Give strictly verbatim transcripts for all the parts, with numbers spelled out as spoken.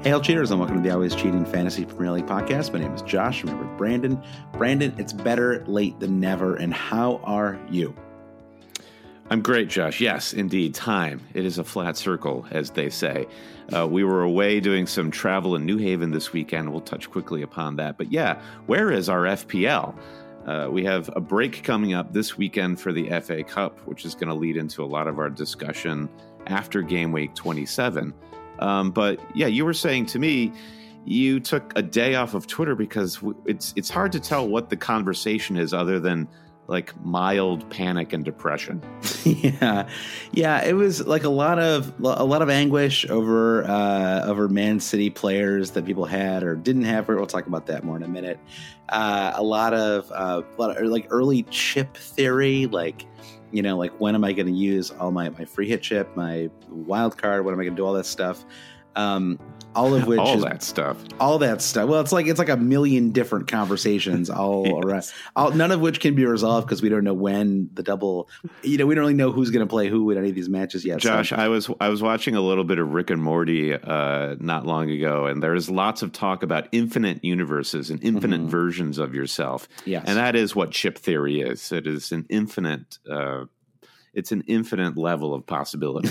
Hey, all cheaters, and welcome to the Always Cheating Fantasy Premier League podcast. My name is Josh. I'm here with Brandon. Brandon, it's better late than never. And how are you? I'm great, Josh. Yes, indeed. Time. It is a flat circle, as they say. Uh, we were away doing some travel in New Haven this weekend. We'll touch quickly upon that. But yeah, where is our F P L? Uh, we have a break coming up this weekend for the F A Cup, which is going to lead into a lot of our discussion after game week twenty-seven. Um, but yeah, you were saying to me, you took a day off of Twitter because it's it's hard to tell what the conversation is other than like mild panic and depression. yeah, yeah, it was like a lot of a lot of anguish over uh, over Man City players that people had or didn't have. We'll talk about that more in a minute. Uh, a lot of uh, a lot of like early chip theory, like. You know, like when am I going to use all my, my free hit chip, my wild card? When am I going to do all that stuff? Um, all of which all is, that stuff, all that stuff. Well, it's like it's like a million different conversations, all yes. around, all, none of which can be resolved because we don't know when the double. You know, we don't really know who's going to play who in any of these matches yet. Josh, so. I was I was watching a little bit of Rick and Morty uh, not long ago, and there's lots of talk about infinite universes and infinite mm-hmm. versions of yourself. Yes. And that is what chip theory is. It is an infinite. Uh, It's an infinite level of possibility.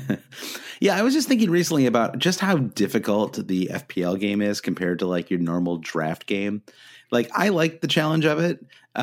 Yeah, I was just thinking recently about just how difficult the F P L game is compared to like your normal draft game. Like I like the challenge of it.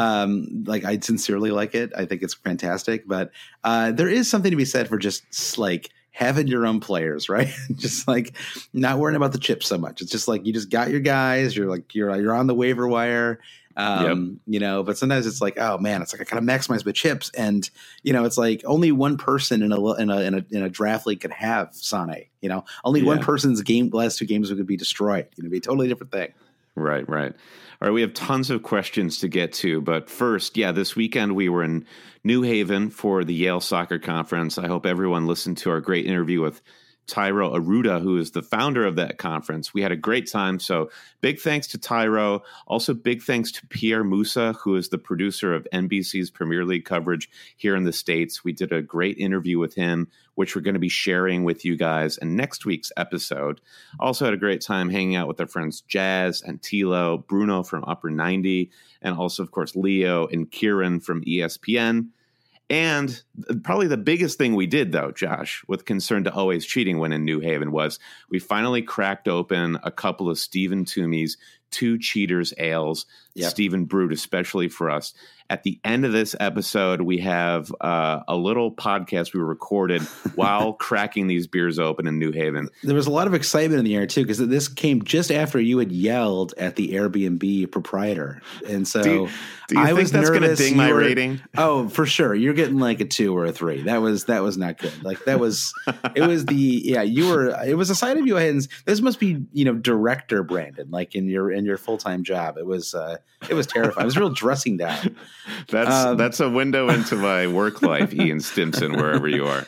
Um, like I sincerely like it. I think it's fantastic. But uh, there is something to be said for just like having your own players, right? Just like not worrying about the chips so much. It's just like you just got your guys. You're like you're you're on the waiver wire. Um, yep. You know, but sometimes it's like, oh man, it's like I kind of maximize my chips, and you know, it's like only one person in a in a in a, in a draft league could have Sane. You know, only yeah. one person's game last two games would be destroyed. You know, it'd be a totally different thing. Right, right. All right, we have tons of questions to get to, but first, yeah, this weekend we were in New Haven for the Yale Soccer Conference. I hope everyone listened to our great interview with Tyro Aruda, who is the founder of that conference. We had a great time. So big thanks to Tyro. Also big thanks to Pierre Musa, who is the producer of N B C's Premier League coverage here in the States. We did a great interview with him, which we're going to be sharing with you guys in next week's episode. Also had a great time hanging out with our friends Jazz and Tilo, Bruno from Upper ninety, and also, of course, Leo and Kieran from E S P N. And probably the biggest thing we did, though, Josh, with concern to Always Cheating when in New Haven, was we finally cracked open a couple of Stephen Toomey's Two Cheaters Ales, yep. Stephen brewed especially for us. At the end of this episode, we have uh, a little podcast we recorded while cracking these beers open in New Haven. There was a lot of excitement in the air, too, because this came just after you had yelled at the Airbnb proprietor. And so do you, do you I think was that's going to ding my were, rating? Oh, for sure. You're getting like a two or a three. That was that was not good. Like that was it was the yeah, you were it was a side of you. And this must be, you know, director Brandon, like in your in your full-time job. It was uh, it was terrifying. It was real dressing down. That's um, that's a window into my work life, Ian Stimson, wherever you are.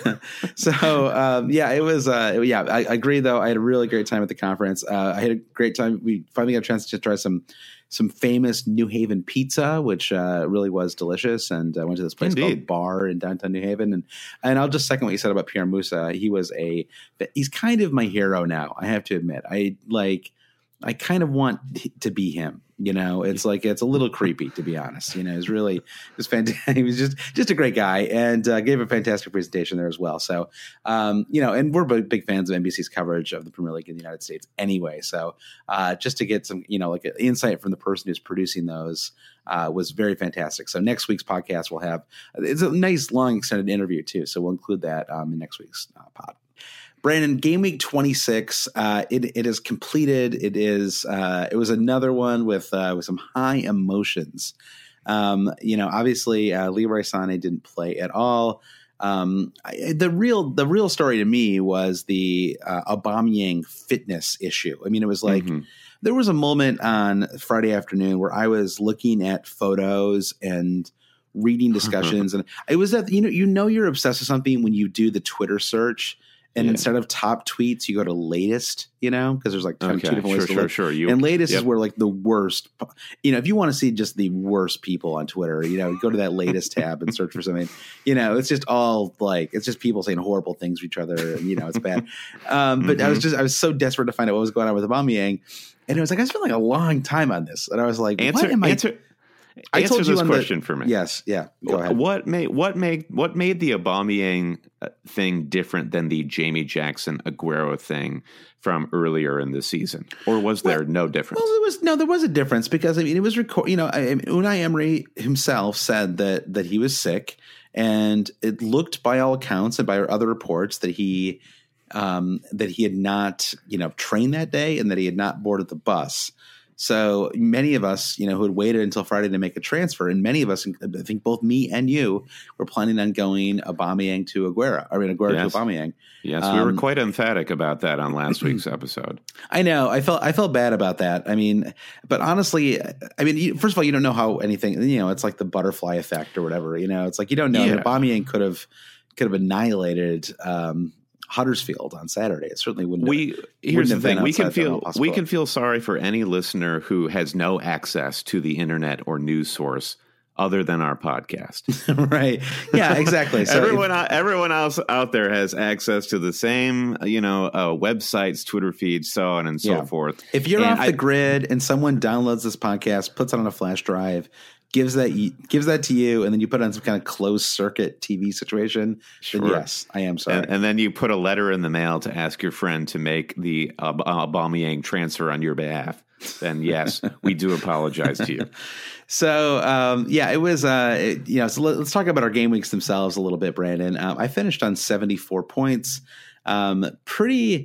so um, yeah, it was. Uh, yeah, I, I agree. Though I had a really great time at the conference. Uh, I had a great time. We finally got a chance to try some some famous New Haven pizza, which uh, really was delicious. And I went to this place Indeed. called Bar in downtown New Haven. And and I'll just second what you said about Pierre Musa. He was a he's kind of my hero now. I have to admit, I like. I kind of want to be him, you know, it's like, it's a little creepy, to be honest. You know, it's really, it was fantastic. He was just, just a great guy and uh, gave a fantastic presentation there as well. So, um, you know, and we're big fans of N B C's coverage of the Premier League in the United States anyway. So uh, just to get some, you know, like an insight from the person who's producing those uh, was very fantastic. So next week's podcast will have, it's a nice long extended interview too. So we'll include that um, in next week's uh, pod. Brandon, game week twenty-six, uh, it, it is completed. It is, uh, it was another one with, uh, with some high emotions. Um, you know, obviously, uh, Leroy Sané didn't play at all. Um, I, the real, the real story to me was the, uh, Aubameyang fitness issue. I mean, it was like, mm-hmm. there was a moment on Friday afternoon where I was looking at photos and reading discussions. And it was that, you know, you know, you're obsessed with something when you do the Twitter search And yeah. instead of top tweets, you go to latest, you know, because there's like kind okay. of two different sure, ways to sure, look. sure. You, and latest yep. is where like the worst, you know, if you want to see just the worst people on Twitter, you know, go to that latest tab and search for something. You know, it's just all like, it's just people saying horrible things to each other. And, you know, it's bad. Um, but mm-hmm. I was just, I was so desperate to find out what was going on with Aubameyang. And it was like, I spent like a long time on this. And I was like, answer, what am I? Answer, I answer told you this on question the, for me. Yes. Yeah. Go ahead. What made, what made, what made the Aubameyang thing different than the Jamie Jackson Aguero thing from earlier in the season? Or was there well, no difference? Well, there was, no, there was a difference because I mean, it was record, you know, I, I mean, Unai Emery himself said that, that he was sick, and it looked by all accounts and by other reports that he, um, that he had not, you know, trained that day and that he had not boarded the bus. So many of us, you know, who had waited until Friday to make a transfer, and many of us, I think both me and you, were planning on going Aubameyang to Aguero. I mean, Aguero yes. to Aubameyang. Yes, um, we were quite emphatic about that on last week's episode. I know. I felt I felt bad about that. I mean, but honestly, I mean, first of all, you don't know how anything. You know, it's like the butterfly effect or whatever. You know, it's like you don't know. Yeah. Aubameyang could have could have annihilated Um, Huddersfield on Saturday. It certainly wouldn't. We have, here's wouldn't the thing: we can feel we can feel sorry for any listener who has no access to the internet or news source other than our podcast. Right? Yeah, exactly. So everyone if, everyone else out there has access to the same, you know, uh, websites, Twitter feeds, so on and so yeah. forth. If you're and off I, the grid and someone downloads this podcast, puts it on a flash drive, gives that gives that to you, and then you put it on some kind of closed circuit T V situation, sure. then yes, I am sorry. And, and then you put a letter in the mail to ask your friend to make the uh, Aubameyang transfer on your behalf. Then yes, we do apologize to you. So um, yeah, it was uh, it, you know. So let, let's talk about our game weeks themselves a little bit, Brandon. Um, I finished on seventy-four points. Um, pretty.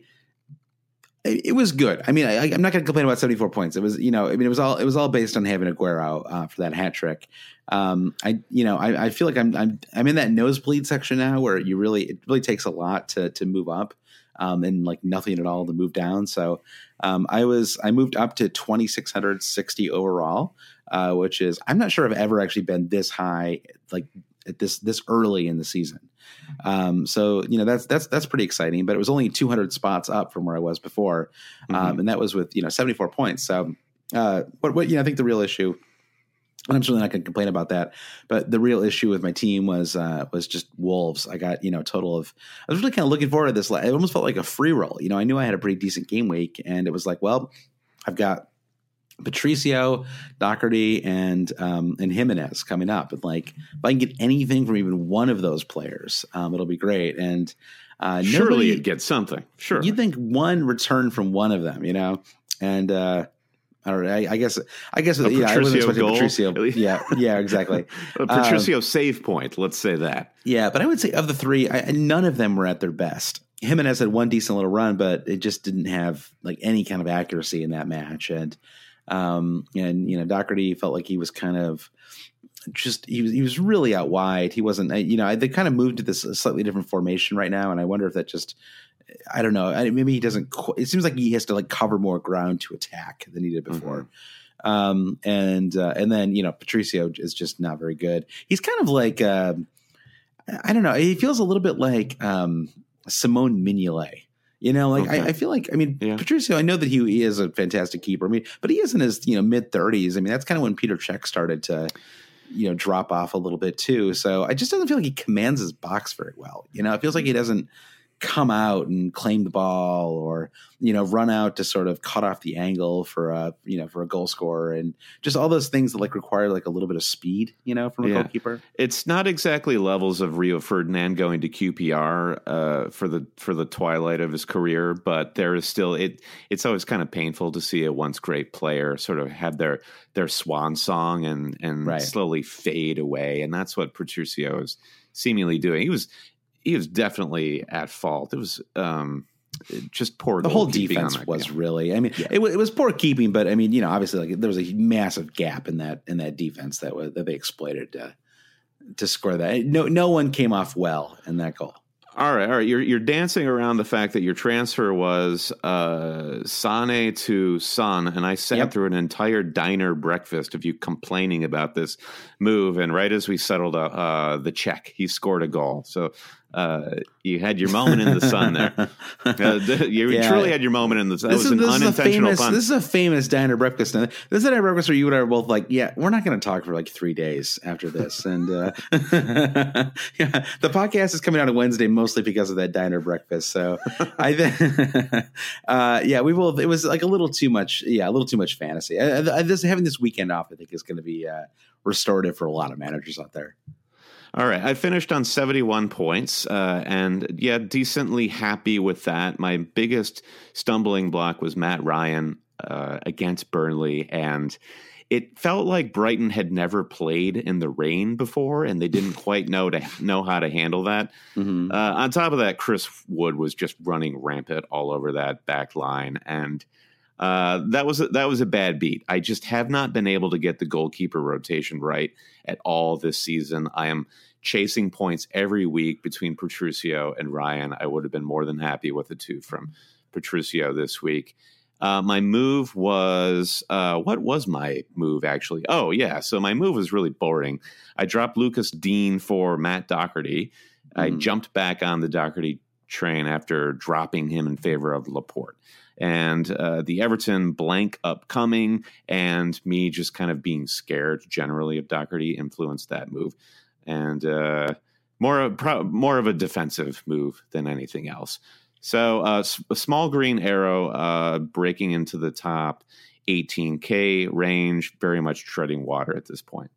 It was good. I mean, I, I'm not going to complain about seventy-four points. It was, you know, I mean, it was all it was all based on having Aguero uh, for that hat trick. Um, I, you know, I, I feel like I'm I'm I'm in that nosebleed section now where you really it really takes a lot to to move up, um, and like nothing at all to move down. So um, I was I moved up to two thousand six hundred sixty overall, uh, which is I'm not sure I've ever actually been this high like at this this early in the season. Um, so, you know, that's, that's, that's pretty exciting, but it was only two hundred spots up from where I was before. Um, mm-hmm. and that was with, you know, seventy-four points. So, uh, what, what, you know, I think the real issue, and I'm certainly not going to complain about that, but the real issue with my team was, uh, was just Wolves. I got, you know, a total of, I was really kind of looking forward to this. It almost felt like a free roll. You know, I knew I had a pretty decent game week, and it was like, well, I've got Patricio, Doherty, and um, and Jimenez coming up. And like, if I can get anything from even one of those players, um, it'll be great. And uh, surely nobody, you'd get something. Sure, you'd think one return from one of them, you know. And uh, I don't know. I, I guess. I guess. A yeah, I wasn't expecting goal. Patricio. Yeah, yeah, exactly. A Patricio um, save point. Let's say that. Yeah, but I would say of the three, I, none of them were at their best. Jimenez had one decent little run, but it just didn't have like any kind of accuracy in that match. And Um, and, you know, Doherty felt like he was kind of just, he was, he was really out wide. He wasn't, you know, they kind of moved to this slightly different formation right now. And I wonder if that just, I don't know. Maybe he doesn't, it seems like he has to like cover more ground to attack than he did before. Mm-hmm. Um, and, uh, and then, you know, Patricio is just not very good. He's kind of like, uh, I don't know. He feels a little bit like, um, Simone Mignolet. You know, like okay. I, I feel like, I mean, yeah. Patricio, I know that he, he is a fantastic keeper. I mean, but he is in his, you know, mid thirties. I mean, that's kind of when Peter Cech started to, you know, drop off a little bit too. So I just doesn't feel like he commands his box very well. You know, it feels like he doesn't come out and claim the ball or, you know, run out to sort of cut off the angle for a, you know, for a goal scorer and just all those things that like require like a little bit of speed, you know, from a yeah. goalkeeper. It's not exactly levels of Rio Ferdinand going to Q P R uh, for the, for the twilight of his career, but there is still, it, it's always kind of painful to see a once great player sort of have their, their swan song and, and right. slowly fade away. And that's what Patricio is seemingly doing. He was, He was definitely at fault. It was um, just poor. The whole defense was game. really. I mean, yeah. it, it was poor keeping, but I mean, you know, obviously, like there was a massive gap in that in that defense that was, that they exploited to to score that. No, no one came off well in that goal. All right, all right. You're you're dancing around the fact that your transfer was uh, Sane to Son, and I sat yep. through an entire diner breakfast of you complaining about this move. And right as we settled uh, uh, the check, he scored a goal. So Uh, you had your moment in the sun there. Uh, you yeah. truly had your moment in the sun. That this was is, an this unintentional is famous, pun. This is a famous diner breakfast. This is a diner breakfast where you and I are both like, yeah, we're not going to talk for like three days after this. And uh, yeah, the podcast is coming out on Wednesday mostly because of that diner breakfast. So I think, uh, yeah, we will. It was like a little too much. Yeah, a little too much fantasy. I, I, this having this weekend off, I think, is going to be uh, restorative for a lot of managers out there. All right. I finished on seventy-one points, uh, and yeah, decently happy with that. My biggest stumbling block was Matt Ryan uh, against Burnley, and it felt like Brighton had never played in the rain before, and they didn't quite know to know how to handle that. Mm-hmm. Uh, on top of that, Chris Wood was just running rampant all over that back line, and uh, that was a, that was a bad beat. I just have not been able to get the goalkeeper rotation right at all this season. I am chasing points every week between Patricio and Ryan. I would have been more than happy with the two from Patricio this week. Uh, my move was, uh, what was my move actually? Oh yeah. So my move was really boring. I dropped Lucas Dean for Matt Doherty. Mm. I jumped back on the Doherty train after dropping him in favor of Laporte. And uh, the Everton blank upcoming and me just kind of being scared generally of Doherty influenced that move. And uh, more, pro- more of a defensive move than anything else. So uh, a small green arrow uh, breaking into the top eighteen K range, very much treading water at this point.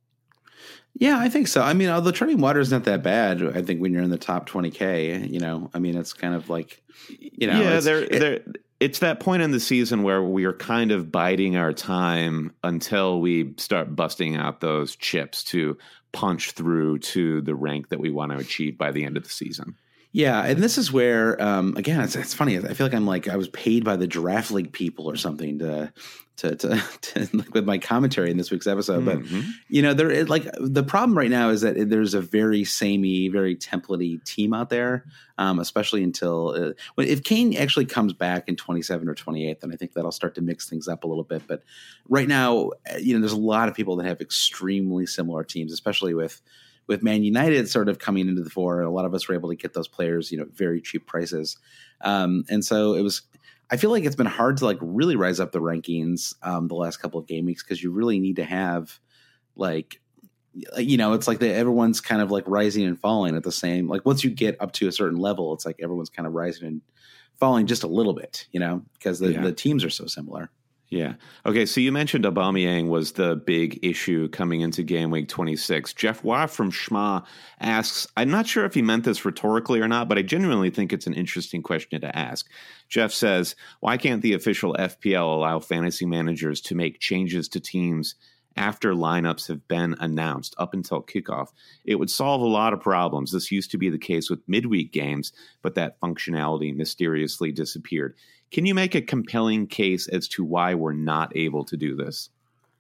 Yeah, I think so. I mean, although treading water is not that bad, I think when you're in the top twenty K, you know, I mean, it's kind of like, you know. Yeah, it's, there, it, there. It's that point in the season where we are kind of biding our time until we start busting out those chips to punch through to the rank that we want to achieve by the end of the season. Yeah, and this is where, um, again, it's, it's funny. I feel like I'm like I was paid by the draft league people or something to, to, to, to like with my commentary in this week's episode. Mm-hmm. But you know, there like the problem right now is that there's a very samey, very template-y team out there, um, especially until uh, if Kane actually comes back in twenty-seven or twenty-eight, then I think that'll start to mix things up a little bit. But right now, you know, there's a lot of people that have extremely similar teams, especially with. With Man United sort of coming into the fore, a lot of us were able to get those players, you know, very cheap prices. Um, and so it was, I feel like it's been hard to like really rise up the rankings um, the last couple of game weeks because you really need to have like, you know, it's like the, everyone's kind of like rising and falling at the same, like once you get up to a certain level, it's like everyone's kind of rising and falling just a little bit, you know, because the, yeah. the teams are so similar. Yeah. Okay. So you mentioned Aubameyang was the big issue coming into game week twenty-six. Jeff Waugh from Schma asks, I'm not sure if he meant this rhetorically or not, but I genuinely think it's an interesting question to ask. Jeff says, why can't the official F P L allow fantasy managers to make changes to teams after lineups have been announced up until kickoff? It would solve a lot of problems. This used to be the case with midweek games, but that functionality mysteriously disappeared. Can you make a compelling case as to why we're not able to do this?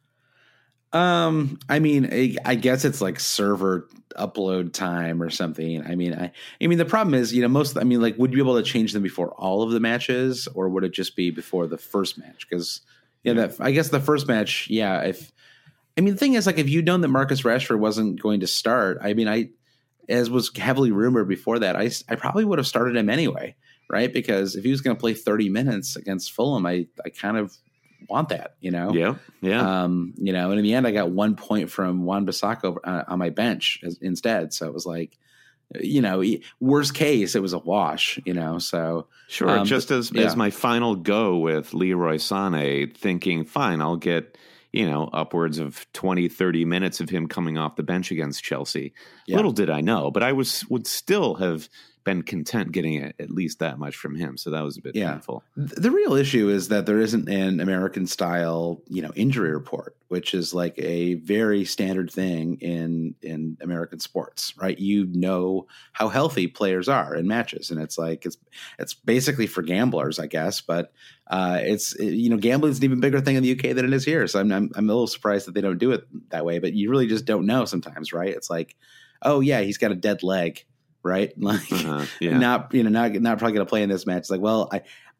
Um, I mean, I, I guess it's like server upload time or something. I mean, I, I mean, the problem is, you know, most, I mean, like, would you be able to change them before all of the matches, or would it just be before the first match? Because, yeah, that I guess the first match, yeah. If I mean, the thing is, like, if you'd known that Marcus Rashford wasn't going to start, I mean, I, as was heavily rumored before that, I, I probably would have started him anyway. Right, because if he was going to play thirty minutes against Fulham, I, I kind of want that, you know. Yeah, yeah. Um, you know, and in the end, I got one point from Wan-Bissaka uh, on my bench as, instead. So it was like, you know, worst case, it was a wash, you know. So sure, um, just as yeah. as my final go with Leroy Sané, thinking, fine, I'll get, you know, upwards of twenty, thirty minutes of him coming off the bench against Chelsea. Yeah. Little did I know, but I was would still have been content getting at least that much from him. So that was a bit yeah. painful. The real issue is that there isn't an American style, you know, injury report, which is like a very standard thing in, in American sports, right? You know how healthy players are in matches. And it's like, it's, it's basically for gamblers, I guess, but uh, it's, you know, gambling is an even bigger thing in the U K than it is here. So I'm, I'm, I'm a little surprised that they don't do it that way, but you really just don't know sometimes, right? It's like, oh yeah, he's got a dead leg. Right. Like uh-huh, yeah. not, you know, not, not probably going to play in this match. It's like, well, I,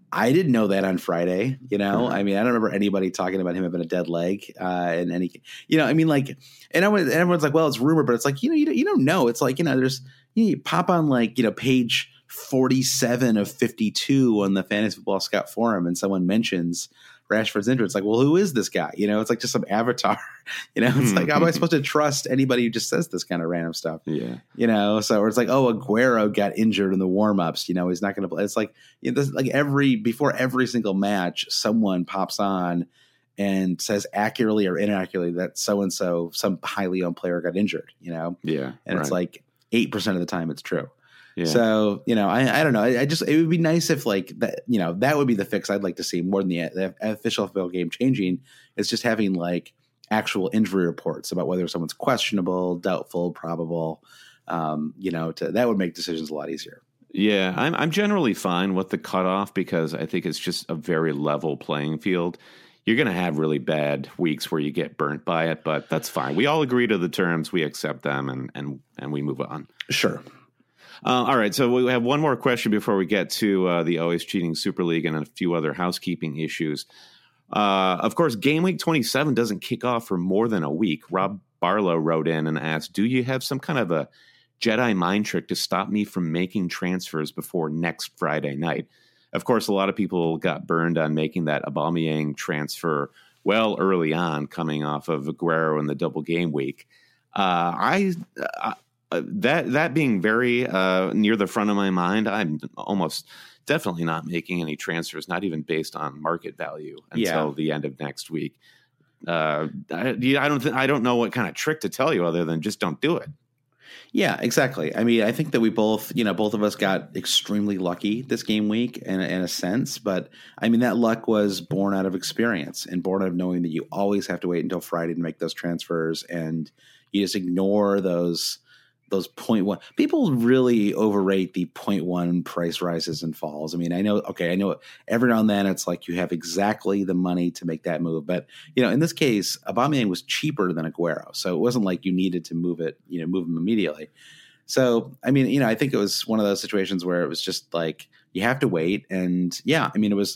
I didn't know that on Friday, you know, I mean, I don't remember anybody talking about him having a dead leg uh, and any, you know, I mean, like, and, everyone, and everyone's like, well, it's rumor, but it's like, you know, you don't, you don't know. It's like, you know, there's, you, know, you pop on like, you know, page forty-seven of fifty-two on the Fantasy Football Scout forum and someone mentions Rashford's injured. It's like, well, who is this guy? You know, it's like just some avatar, you know, it's like, how am I supposed to trust anybody who just says this kind of random stuff? Yeah. You know, so it's like, oh, Aguero got injured in the warmups, you know, he's not going to play. It's like, you know, this, like every, before every single match, someone pops on and says accurately or inaccurately that so-and-so, some highly owned player got injured, you know? Yeah. And right. it's like eight percent of the time it's true. Yeah. So, you know, I, I don't know. I, I just, it would be nice if like that, you know, that would be the fix I'd like to see more than the, the official F P L game changing. It's just having like actual injury reports about whether someone's questionable, doubtful, probable, um, you know, to, that would make decisions a lot easier. Yeah, I'm, I'm generally fine with the cutoff because I think it's just a very level playing field. You're going to have really bad weeks where you get burnt by it, but that's fine. We all agree to the terms. We accept them and, and, and we move on. Sure. Uh, all right, so we have one more question before we get to uh, the Always Cheating Super League and a few other housekeeping issues. Uh, of course, Game Week twenty-seven doesn't kick off for more than a week. Rob Barlow wrote in and asked, do you have some kind of a Jedi mind trick to stop me from making transfers before next Friday night? Of course, a lot of people got burned on making that Aubameyang transfer well early on, coming off of Aguero in the double game week. Uh, I... I Uh, that that being very uh, near the front of my mind, I'm almost definitely not making any transfers, not even based on market value, until Yeah. the end of next week. Uh, I, I don't th- I don't know what kind of trick to tell you other than just don't do it. Yeah, exactly. I mean, I think that we both, you know, both of us got extremely lucky this game week in, in a sense. But I mean, that luck was born out of experience and born out of knowing that you always have to wait until Friday to make those transfers, and you just ignore those. Those point one people really overrate the point one price rises and falls. I mean, I know, okay, I know every now and then it's like you have exactly the money to make that move. But, you know, in this case, Aubameyang was cheaper than Aguero. So it wasn't like you needed to move it, you know, move him immediately. So, I mean, you know, I think it was one of those situations where it was just like, you have to wait. And yeah, I mean, it was,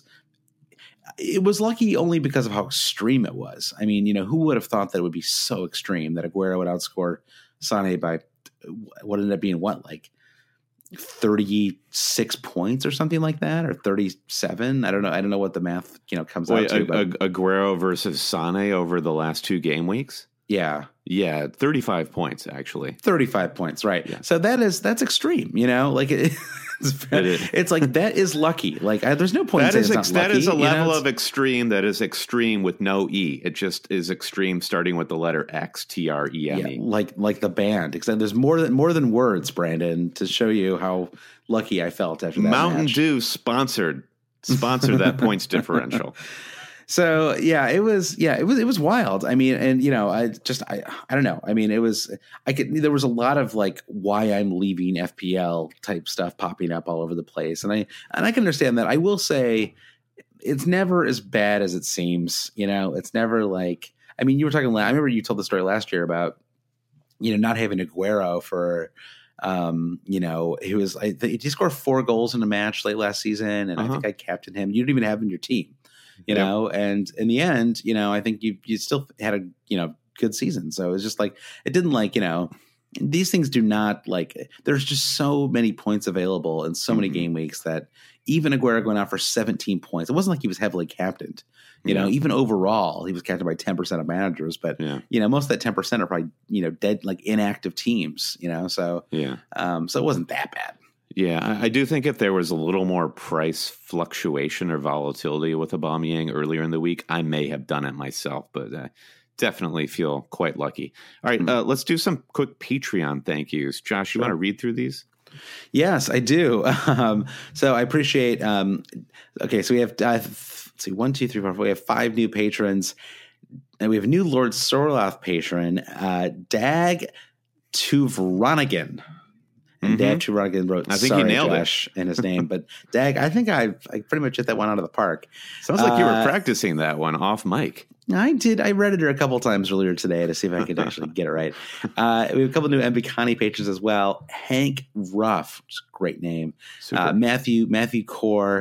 it was lucky only because of how extreme it was. I mean, you know, who would have thought that it would be so extreme that Aguero would outscore Sané by what ended up being what, like thirty-six points or something like that, or thirty-seven. I don't know. I don't know what the math, you know, comes Wait, out to. a, But a, Aguero versus Sané over the last two game weeks? yeah. Yeah, thirty-five points, actually. thirty-five points, right. Yeah. So that is, that's extreme, you know, like it, it's, It is. it's like, that is lucky. Like I, there's no point That in is saying ex- it's not that lucky, is a you know, level it's- of extreme that is extreme with no E. It just is extreme starting with the letter X, T R E M E. Yeah, like like the band. Except there's more than more than words, Brandon, to show you how lucky I felt after that Mountain match. Dew sponsored sponsored that points differential. So yeah, it was yeah, it was it was wild. I mean, and you know, I just I I don't know. I mean, it was I could there was a lot of like why I'm leaving F P L type stuff popping up all over the place, and I and I can understand that. I will say it's never as bad as it seems. You know, it's never like, I mean, you were talking. I remember you told the story last year about, you know, not having Aguero for. Um, you know, he was I think he scored four goals in a match late last season, and uh-huh. I think I captained him. You didn't even have him in your team. You yeah. know, and in the end, you know, I think you you still had a, you know, good season. So it's just like, it didn't like, you know, these things do not like, there's just so many points available in so mm-hmm. many game weeks that even Aguero going out for seventeen points, it wasn't like he was heavily captained. You yeah. know, even overall, he was captained by ten percent of managers, but yeah. you know, most of that ten percent are probably, you know, dead, like inactive teams, you know, so, yeah. Um, so it wasn't that bad. Yeah, I, I do think if there was a little more price fluctuation or volatility with Aubameyang earlier in the week, I may have done it myself, but uh, definitely feel quite lucky. All right, mm-hmm. uh, let's do some quick Patreon thank yous. Josh, you sure. want to read through these? Yes, I do. Um, so I appreciate. Um, okay, so we have uh, let's see, one, two, three, four. We have five new patrons, and we have a new Lord Sorloth patron, uh, Dag Tuvronigan. And mm-hmm. Dag Tuvronigan wrote, I think sorry, he nailed Josh, it. in his name, but Dag, I think I I pretty much hit that one out of the park. Sounds like uh, you were uh, practicing that one off mic. I did. I read it a couple times earlier today to see if I could actually get it right. Uh, we have a couple new Mbikani patrons as well. Hank Ruff, which is a great name. Uh, Matthew Matthew Core,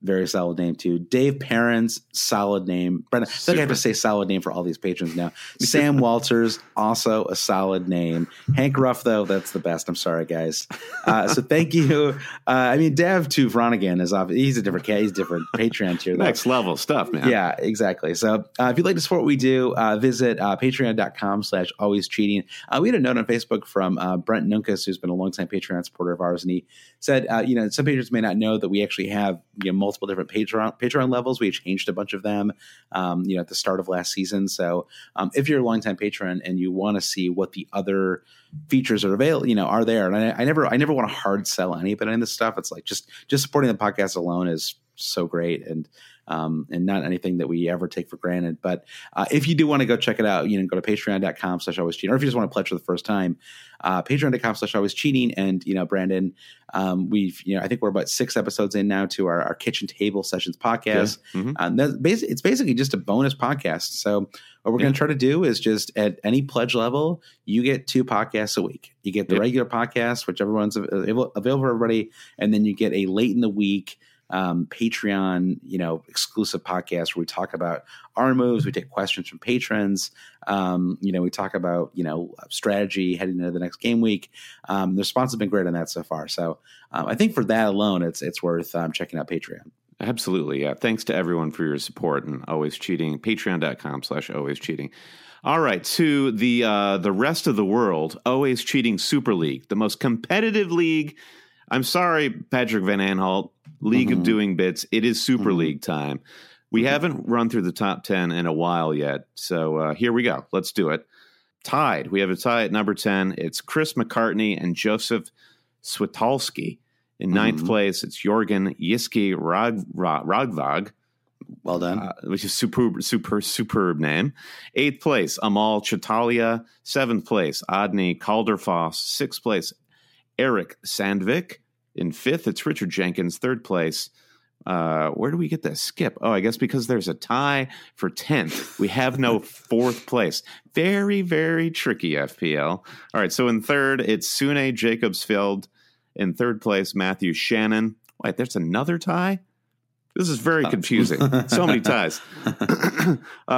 very solid name too. Dave Perrins, solid name. Brendan, I think I have to say solid name for all these patrons now. Sam Walters, also a solid name. Hank Ruff, though, that's the best. I'm sorry, guys. Uh, so thank you. Uh, I mean, Dev too Vronigan is off. He's a different cat. He's a different Patreon tier. Though. Next level stuff, man. Yeah, exactly. So uh, if you'd like to support what we do, uh, visit uh, patreon.com slash always cheating. Uh, we had a note on Facebook from uh, Brent Nunkus, who's been a longtime Patreon supporter of ours, and he said, uh, you know, some patrons may not know that we actually have you know multiple different Patreon Patreon levels. We changed a bunch of them, um, you know, at the start of last season. So um, if you're a longtime patron and you want to see what the other features are available, you know, are there, and I, I never, I never want to hard sell anybody in this stuff. It's like just just supporting the podcast alone is so great, and um, and not anything that we ever take for granted. But uh, if you do want to go check it out, you know, go to patreon.com slash always cheating, or if you just want to pledge for the first time, uh, patreon.com slash always cheating. And, you know, Brandon, um, we've, you know, I think we're about six episodes in now to our, our kitchen table sessions podcast. Yeah. Mm-hmm. Um, that's basically, it's basically just a bonus podcast. So what we're yeah. going to try to do is just at any pledge level, you get two podcasts a week. You get the yep. regular podcast, which everyone's available, available for everybody. And then you get a late in the week Um, Patreon, you know, exclusive podcast where we talk about our moves. We take questions from patrons. Um, you know, we talk about, you know, strategy heading into the next game week. Um, the response has been great on that so far. So um, I think for that alone, it's it's worth um, checking out Patreon. Absolutely. Yeah. Thanks to everyone for your support and always cheating. Patreon.com slash always cheating. All right. To the uh, the rest of the world, Always Cheating Super League, the most competitive league. I'm sorry, Patrick Van Aanholt, League mm-hmm. of Doing Bits. It is Super mm-hmm. League time. We mm-hmm. haven't run through the top ten in a while yet. So uh, here we go. Let's do it. Tied. We have a tie at number ten. It's Chris McCartney and Joseph Switalski. In ninth mm-hmm. place, it's Jorgen Yiski Rog, Rog, Rogvag. Well done. Uh, which is superb, super, superb name. Eighth place, Amal Chatalia. Seventh place, Adney Calderfoss. Sixth place, Eric Sandvik. In fifth, it's Richard Jenkins. Third place, uh, where do we get that skip? Oh, I guess because there's a tie for tenth. We have no fourth place. Very, very tricky, F P L. All right, so in third, it's Sune Jacobsfeld. In third place, Matthew Shannon. Wait, there's another tie? This is very confusing. So many ties. uh,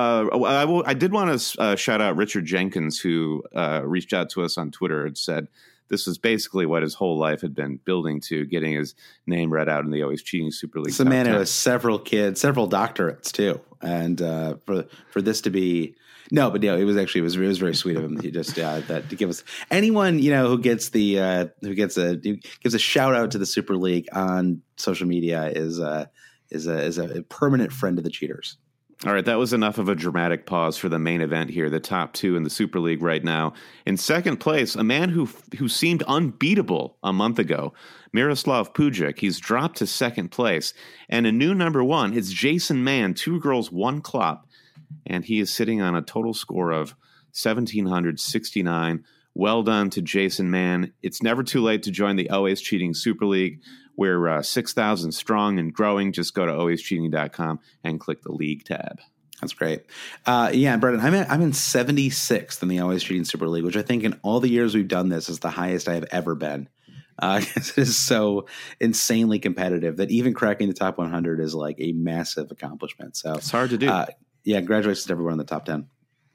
I, will, I did want to uh, shout out Richard Jenkins, who uh, reached out to us on Twitter and said this was basically what his whole life had been building to, getting his name read out in the Always Cheating Super League. It's a man who has several kids, several doctorates too, and uh, for for this to be no, but yeah, it was actually it was it was very sweet of him. He just uh, that to give us anyone you know who gets the uh, who gets a who gives a shout out to the Super League on social media is uh, is a is a permanent friend of the cheaters. All right, that was enough of a dramatic pause for the main event here, the top two in the Super League right now. In second place, a man who who seemed unbeatable a month ago, Miroslav Pujic. He's dropped to second place. And a new number one, it's Jason Mann, two girls, one clop. And he is sitting on a total score of one thousand seven hundred sixty-nine. Well done to Jason Mann. It's never too late to join the Always Cheating Super League. We're uh, six thousand strong and growing. Just go to always cheating dot com and click the league tab. That's great. Uh, yeah, Brendan, I'm in, I'm in seventy-sixth in the Always Cheating Super League, which I think in all the years we've done this is the highest I have ever been. Uh, it is so insanely competitive that even cracking the top one hundred is like a massive accomplishment. So it's hard to do. Uh, yeah, congratulations to everyone in the top ten.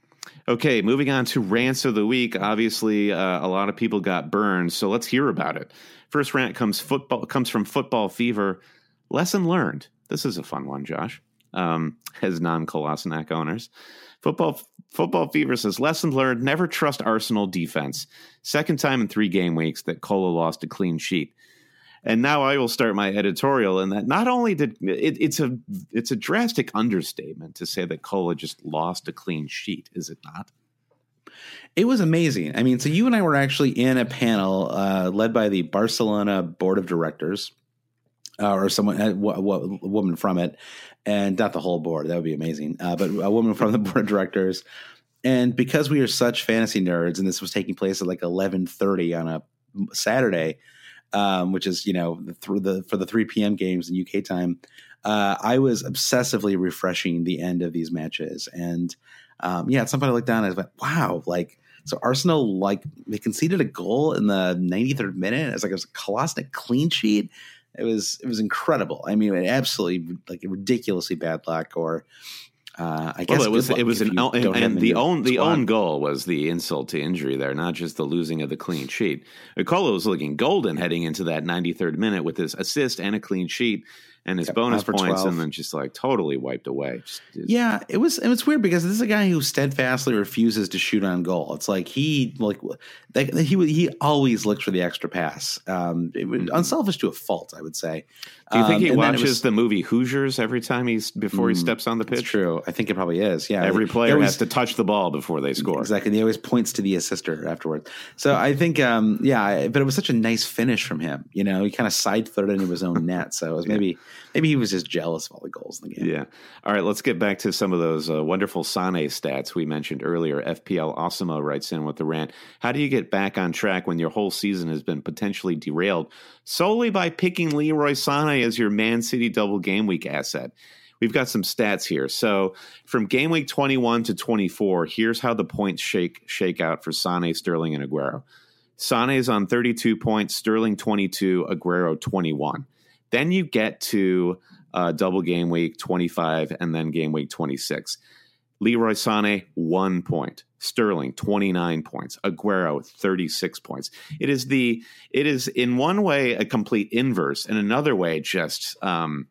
Okay, moving on to rants of the week. Obviously, uh, a lot of people got burned, so let's hear about it. First rant comes football comes from Football Fever. Lesson learned. This is a fun one, Josh. Um, as non-Kolosinac owners, football Football Fever says lesson learned: never trust Arsenal defense. Second time in three game weeks that Kola lost a clean sheet. And now I will start my editorial in that not only did it, it's a it's a drastic understatement to say that Kola just lost a clean sheet, is it not? It was amazing. I mean, so you and I were actually in a panel uh, led by the Barcelona board of directors, uh, or someone, a, a woman from it, and not the whole board. That would be amazing. Uh, but a woman from the board of directors. And because we are such fantasy nerds, and this was taking place at like eleven thirty on a Saturday, um, which is, you know, the, th- the for the three p.m. games in U K time, uh, I was obsessively refreshing the end of these matches. And um, yeah, at some point I looked down and I went, wow, like, so Arsenal, like, they conceded a goal in the ninety-third minute. It's like it was a Kolosnik clean sheet. it was it was incredible. I mean, absolutely like ridiculously bad luck, or uh, I guess well, it was it was an own, and, and the own the squad. own goal was the insult to injury there, not just the losing of the clean sheet. Okolo was looking golden heading into that ninety-third minute with his assist and a clean sheet and his Yep, bonus for points, twelve. and then just like totally wiped away. Just, just, Yeah, it was it was weird because this is a guy who steadfastly refuses to shoot on goal. It's like he like like, he he always looks for the extra pass. Um, it was unselfish to a fault, I would say. Do you think Um, he and then it watches was- the movie Hoosiers every time he's before he steps on the pitch? It's true. I think it probably is. Yeah, Every He player always- has to touch the ball before they score. Exactly. He always points to the assister afterwards. So I think, um, yeah, but it was such a nice finish from him. You know, he kind of side footed into his own net. So it was maybe maybe he was just jealous of all the goals in the game. Yeah. All right, let's get back to some of those uh, wonderful Sane stats we mentioned earlier. F P L Osimo writes in with the rant. How do you get back on track when your whole season has been potentially derailed solely by picking Leroy Sane as your Man City double game week asset? We've got some stats here. So from game week twenty-one to twenty-four, here's how the points shake shake out for Sane, Sterling, and Aguero. Sane's on thirty-two points, Sterling twenty-two, Aguero twenty-one. Then you get to uh, double game week twenty-five and then game week twenty-six. Leroy Sane, one point. Sterling, twenty-nine points. Aguero, thirty-six points. It is the it is in one way a complete inverse, in another way just um,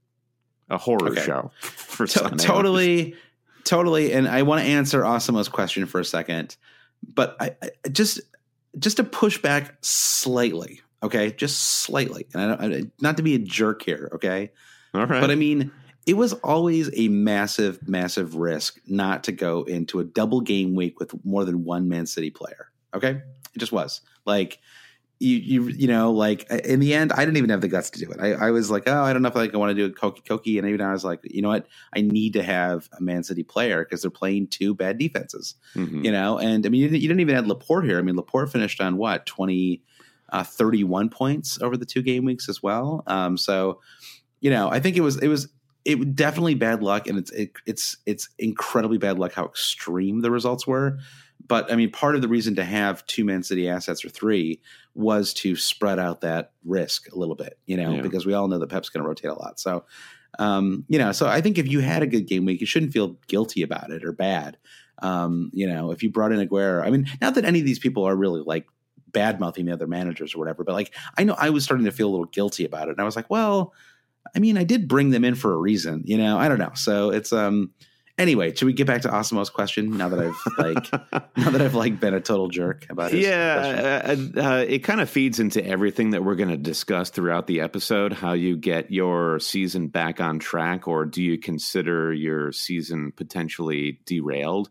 a horror Okay. show for To- Sane. totally, totally. And I want to answer Osimo's question for a second, but I, I just just to push back slightly, okay, just slightly, and I don't, I, not to be a jerk here, okay, All right. but I mean, it was always a massive, massive risk not to go into a double game week with more than one Man City player. Okay, it just was like. You, you, you know, like in the end, I didn't even have the guts to do it. I, I was like, oh, I don't know if like, I want to do a Koki Koki. And even I was like, you know what? I need to have a Man City player because they're playing two bad defenses, Mhm. you know? And I mean, you didn't, you didn't even add Laporte here. I mean, Laporte finished on what, twenty, uh, thirty-one points over the two game weeks as well. Um, so, you know, I think it was, it was, it was definitely bad luck. And it's, it, it's, it's incredibly bad luck how extreme the results were. But I mean, part of the reason to have two Man City assets or three was to spread out that risk a little bit, you know, Yeah. because we all know that Pep's going to rotate a lot. So, um, you know, so I think if you had a good game week, you shouldn't feel guilty about it or bad. Um, you know, if you brought in Aguero, I mean, not that any of these people are really like bad mouthing the other managers or whatever, but like, I know I was starting to feel a little guilty about it. And I was like, well, I mean, I did bring them in for a reason, you know, I don't know. So it's, um, anyway, should we get back to Osimo's question now that I've like now that I've like been a total jerk about his question? Yeah, uh, uh, it kind of feeds into everything that we're going to discuss throughout the episode, how you get your season back on track, or do you consider your season potentially derailed?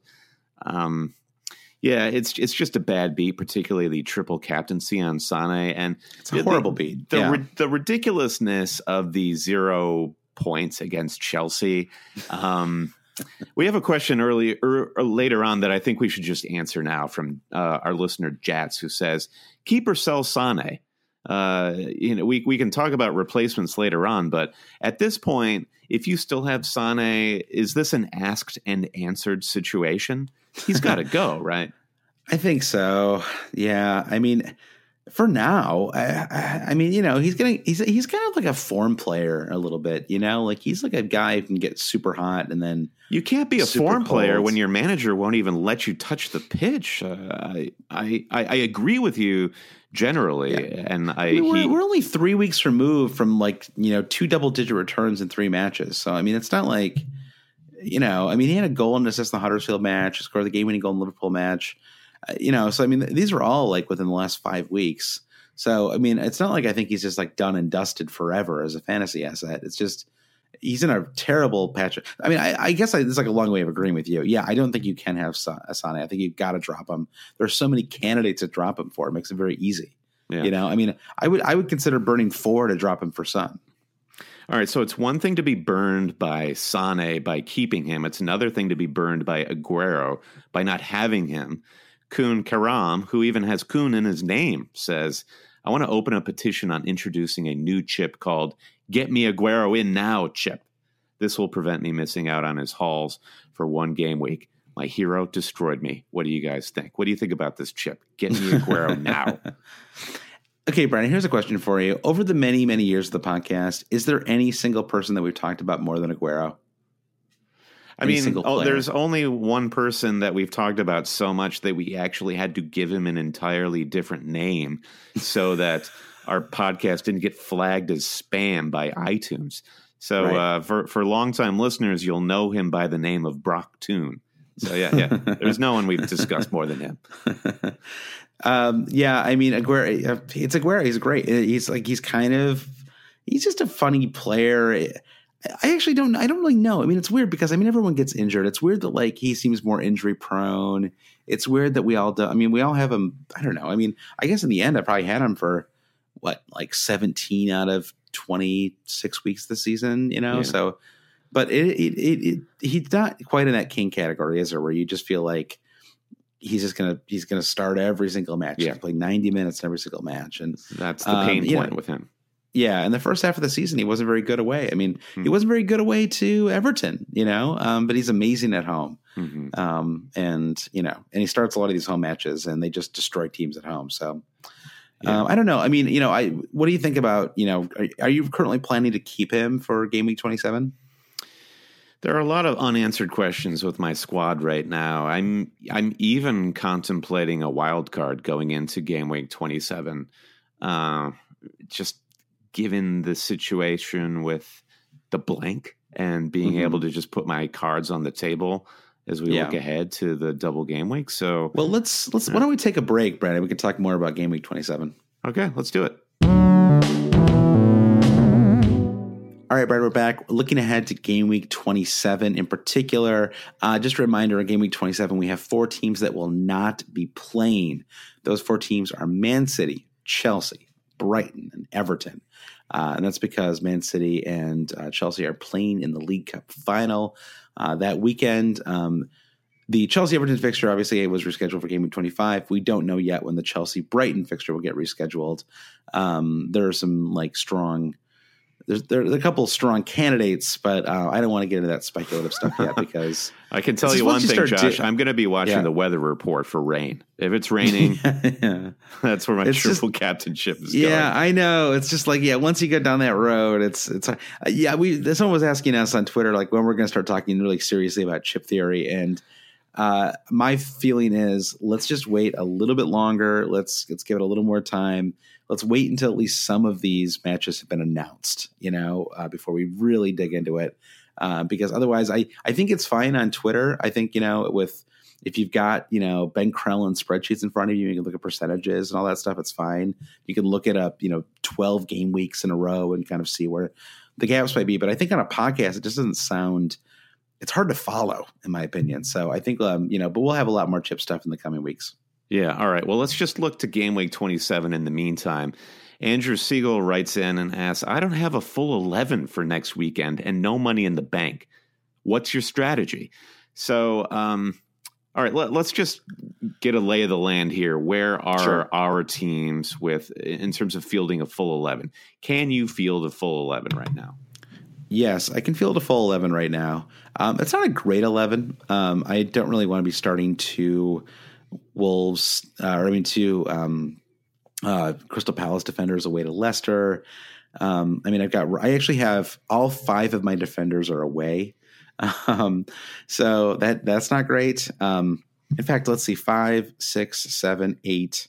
Um, yeah, it's it's just a bad beat, particularly the triple captaincy on Sane. And It's a horrible beat. The, Yeah. ri- the ridiculousness of the zero points against Chelsea. Um We have a question early or, or later on that I think we should just answer now from uh, our listener Jats, who says, "Keep or sell Sane." Uh, you know, we we can talk about replacements later on, but at this point, if you still have Sane, is this an asked and answered situation? He's got to go, right? I think so. Yeah. I mean, for now, I, I, I mean, you know, he's getting he's he's kind of like a form player a little bit, you know, like he's like a guy who can get super hot and then You can't be a Super form player cold. when your manager won't even let you touch the pitch. Uh, I, I I agree with you generally, Yeah. and I, I mean, we're, he, we're only three weeks removed from like, you know, two double digit returns in three matches. So, I mean, it's not like, you know, I mean, he had a goal and assist in the Huddersfield match, scored the game winning goal in the Liverpool match, uh, you know, so, I mean, these are all like within the last five weeks. So, I mean, it's not like I think he's just like done and dusted forever as a fantasy asset. It's just, he's in a terrible patch. I mean, I, I guess I, it's like a long way of agreeing with you. Yeah, I don't think you can have Sa- Sane. I think you've got to drop him. There's so many candidates to drop him for. It makes it very easy. Yeah. You know, I mean, I would I would consider burning four to drop him for Son. All right, so it's one thing to be burned by Sane by keeping him. It's another thing to be burned by Aguero by not having him. Kun Karam, who even has Kun in his name, says, I want to open a petition on introducing a new chip called Get Me Aguero In Now chip. This will prevent me missing out on his hauls for one game week. My hero destroyed me. What do you guys think? What do you think about this chip? Get Me Aguero Now. Okay, Brian, here's a question for you. Over the many, many years of the podcast, is there any single person that we've talked about more than Aguero? I any mean, oh, there's only one person that we've talked about so much that we actually had to give him an entirely different name so that our podcast didn't get flagged as spam by iTunes. So right. uh, for, for longtime listeners, you'll know him by the name of Brock Toon. So, yeah, yeah, there's no one we've discussed more than him. um, yeah, I mean, Aguero, it's Aguero. He's great. He's like, he's kind of, he's just a funny player. I actually don't, I don't really know. I mean, it's weird because, I mean, everyone gets injured. It's weird that, like, he seems more injury prone. It's weird that we all do. I mean, we all have him. I don't know. I mean, I guess in the end, I probably had him for what, like seventeen out of twenty-six weeks this season, you know? Yeah. So, but it, it, it, it, he's not quite in that king category, is there? Where you just feel like he's just gonna he's gonna start every single match, yeah. play ninety minutes in every single match, and that's the pain um, point know, with him. Yeah, in the first half of the season, he wasn't very good away. I mean, hmm. he wasn't very good away to Everton, you know, um, but he's amazing at home, mm-hmm. um, and you know, and he starts a lot of these home matches, and they just destroy teams at home. So. Yeah. Um, I don't know. I mean, you know, I what do you think about, you know, are, are you currently planning to keep him for game week twenty-seven? There are a lot of unanswered questions with my squad right now. I'm I'm even contemplating a wild card going into game week twenty-seven. Uh, just given the situation with the blank and being mm-hmm. able to just put my cards on the table as we yeah. look ahead to the double game week. So, well, let's let's. Uh, why don't we take a break, Brandon? We can talk more about game week twenty-seven. Okay, let's do it. All right, Brad, we're back. Looking ahead to game week twenty-seven in particular. Uh, just a reminder, in game week twenty-seven, we have four teams that will not be playing. Those four teams are Man City, Chelsea, Brighton, and Everton. Uh, and that's because Man City and uh, Chelsea are playing in the League Cup final uh, that weekend. Um, the Chelsea-Everton fixture obviously was rescheduled for game week twenty-five. We don't know yet when the Chelsea-Brighton fixture will get rescheduled. Um, there are some like strong There's there are a couple of strong candidates, but uh, I don't want to get into that speculative stuff yet because I can tell you one thing, Josh. Di- I'm going to be watching yeah. the weather report for rain. If it's raining, yeah. that's where my it's triple just, captainship is yeah, going. Yeah, I know. It's just like, yeah, once you go down that road, it's it's uh, yeah. We someone was asking us on Twitter like when we're going to start talking really seriously about chip theory, and uh, my feeling is let's just wait a little bit longer. Let's let's give it a little more time. Let's wait until at least some of these matches have been announced, you know, uh, before we really dig into it. Uh, because otherwise, I, I think it's fine on Twitter. I think, you know, with if you've got, you know, Ben Krellin spreadsheets in front of you, you can look at percentages and all that stuff. It's fine. You can look it up, you know, twelve game weeks in a row and kind of see where the gaps might be. But I think on a podcast, it just doesn't sound – it's hard to follow, in my opinion. So I think, um, you know, but we'll have a lot more chip stuff in the coming weeks. Yeah. All right. Well, let's just look to game week twenty-seven in the meantime. Andrew Siegel writes in and asks, I don't have a full eleven for next weekend and no money in the bank. What's your strategy? So, um, all right, let, let's just get a lay of the land here. Where are sure. our teams with in terms of fielding a full eleven? Can you field a full eleven right now? Yes, I can field a full eleven right now. Um, it's not a great eleven. Um, I don't really want to be starting to Wolves, uh, or I mean, to um, uh, Crystal Palace defenders away to Leicester. Um, I mean, I've got, I actually have all five of my defenders are away. Um, so that, that's not great. Um, in fact, let's see, five, six, seven, eight,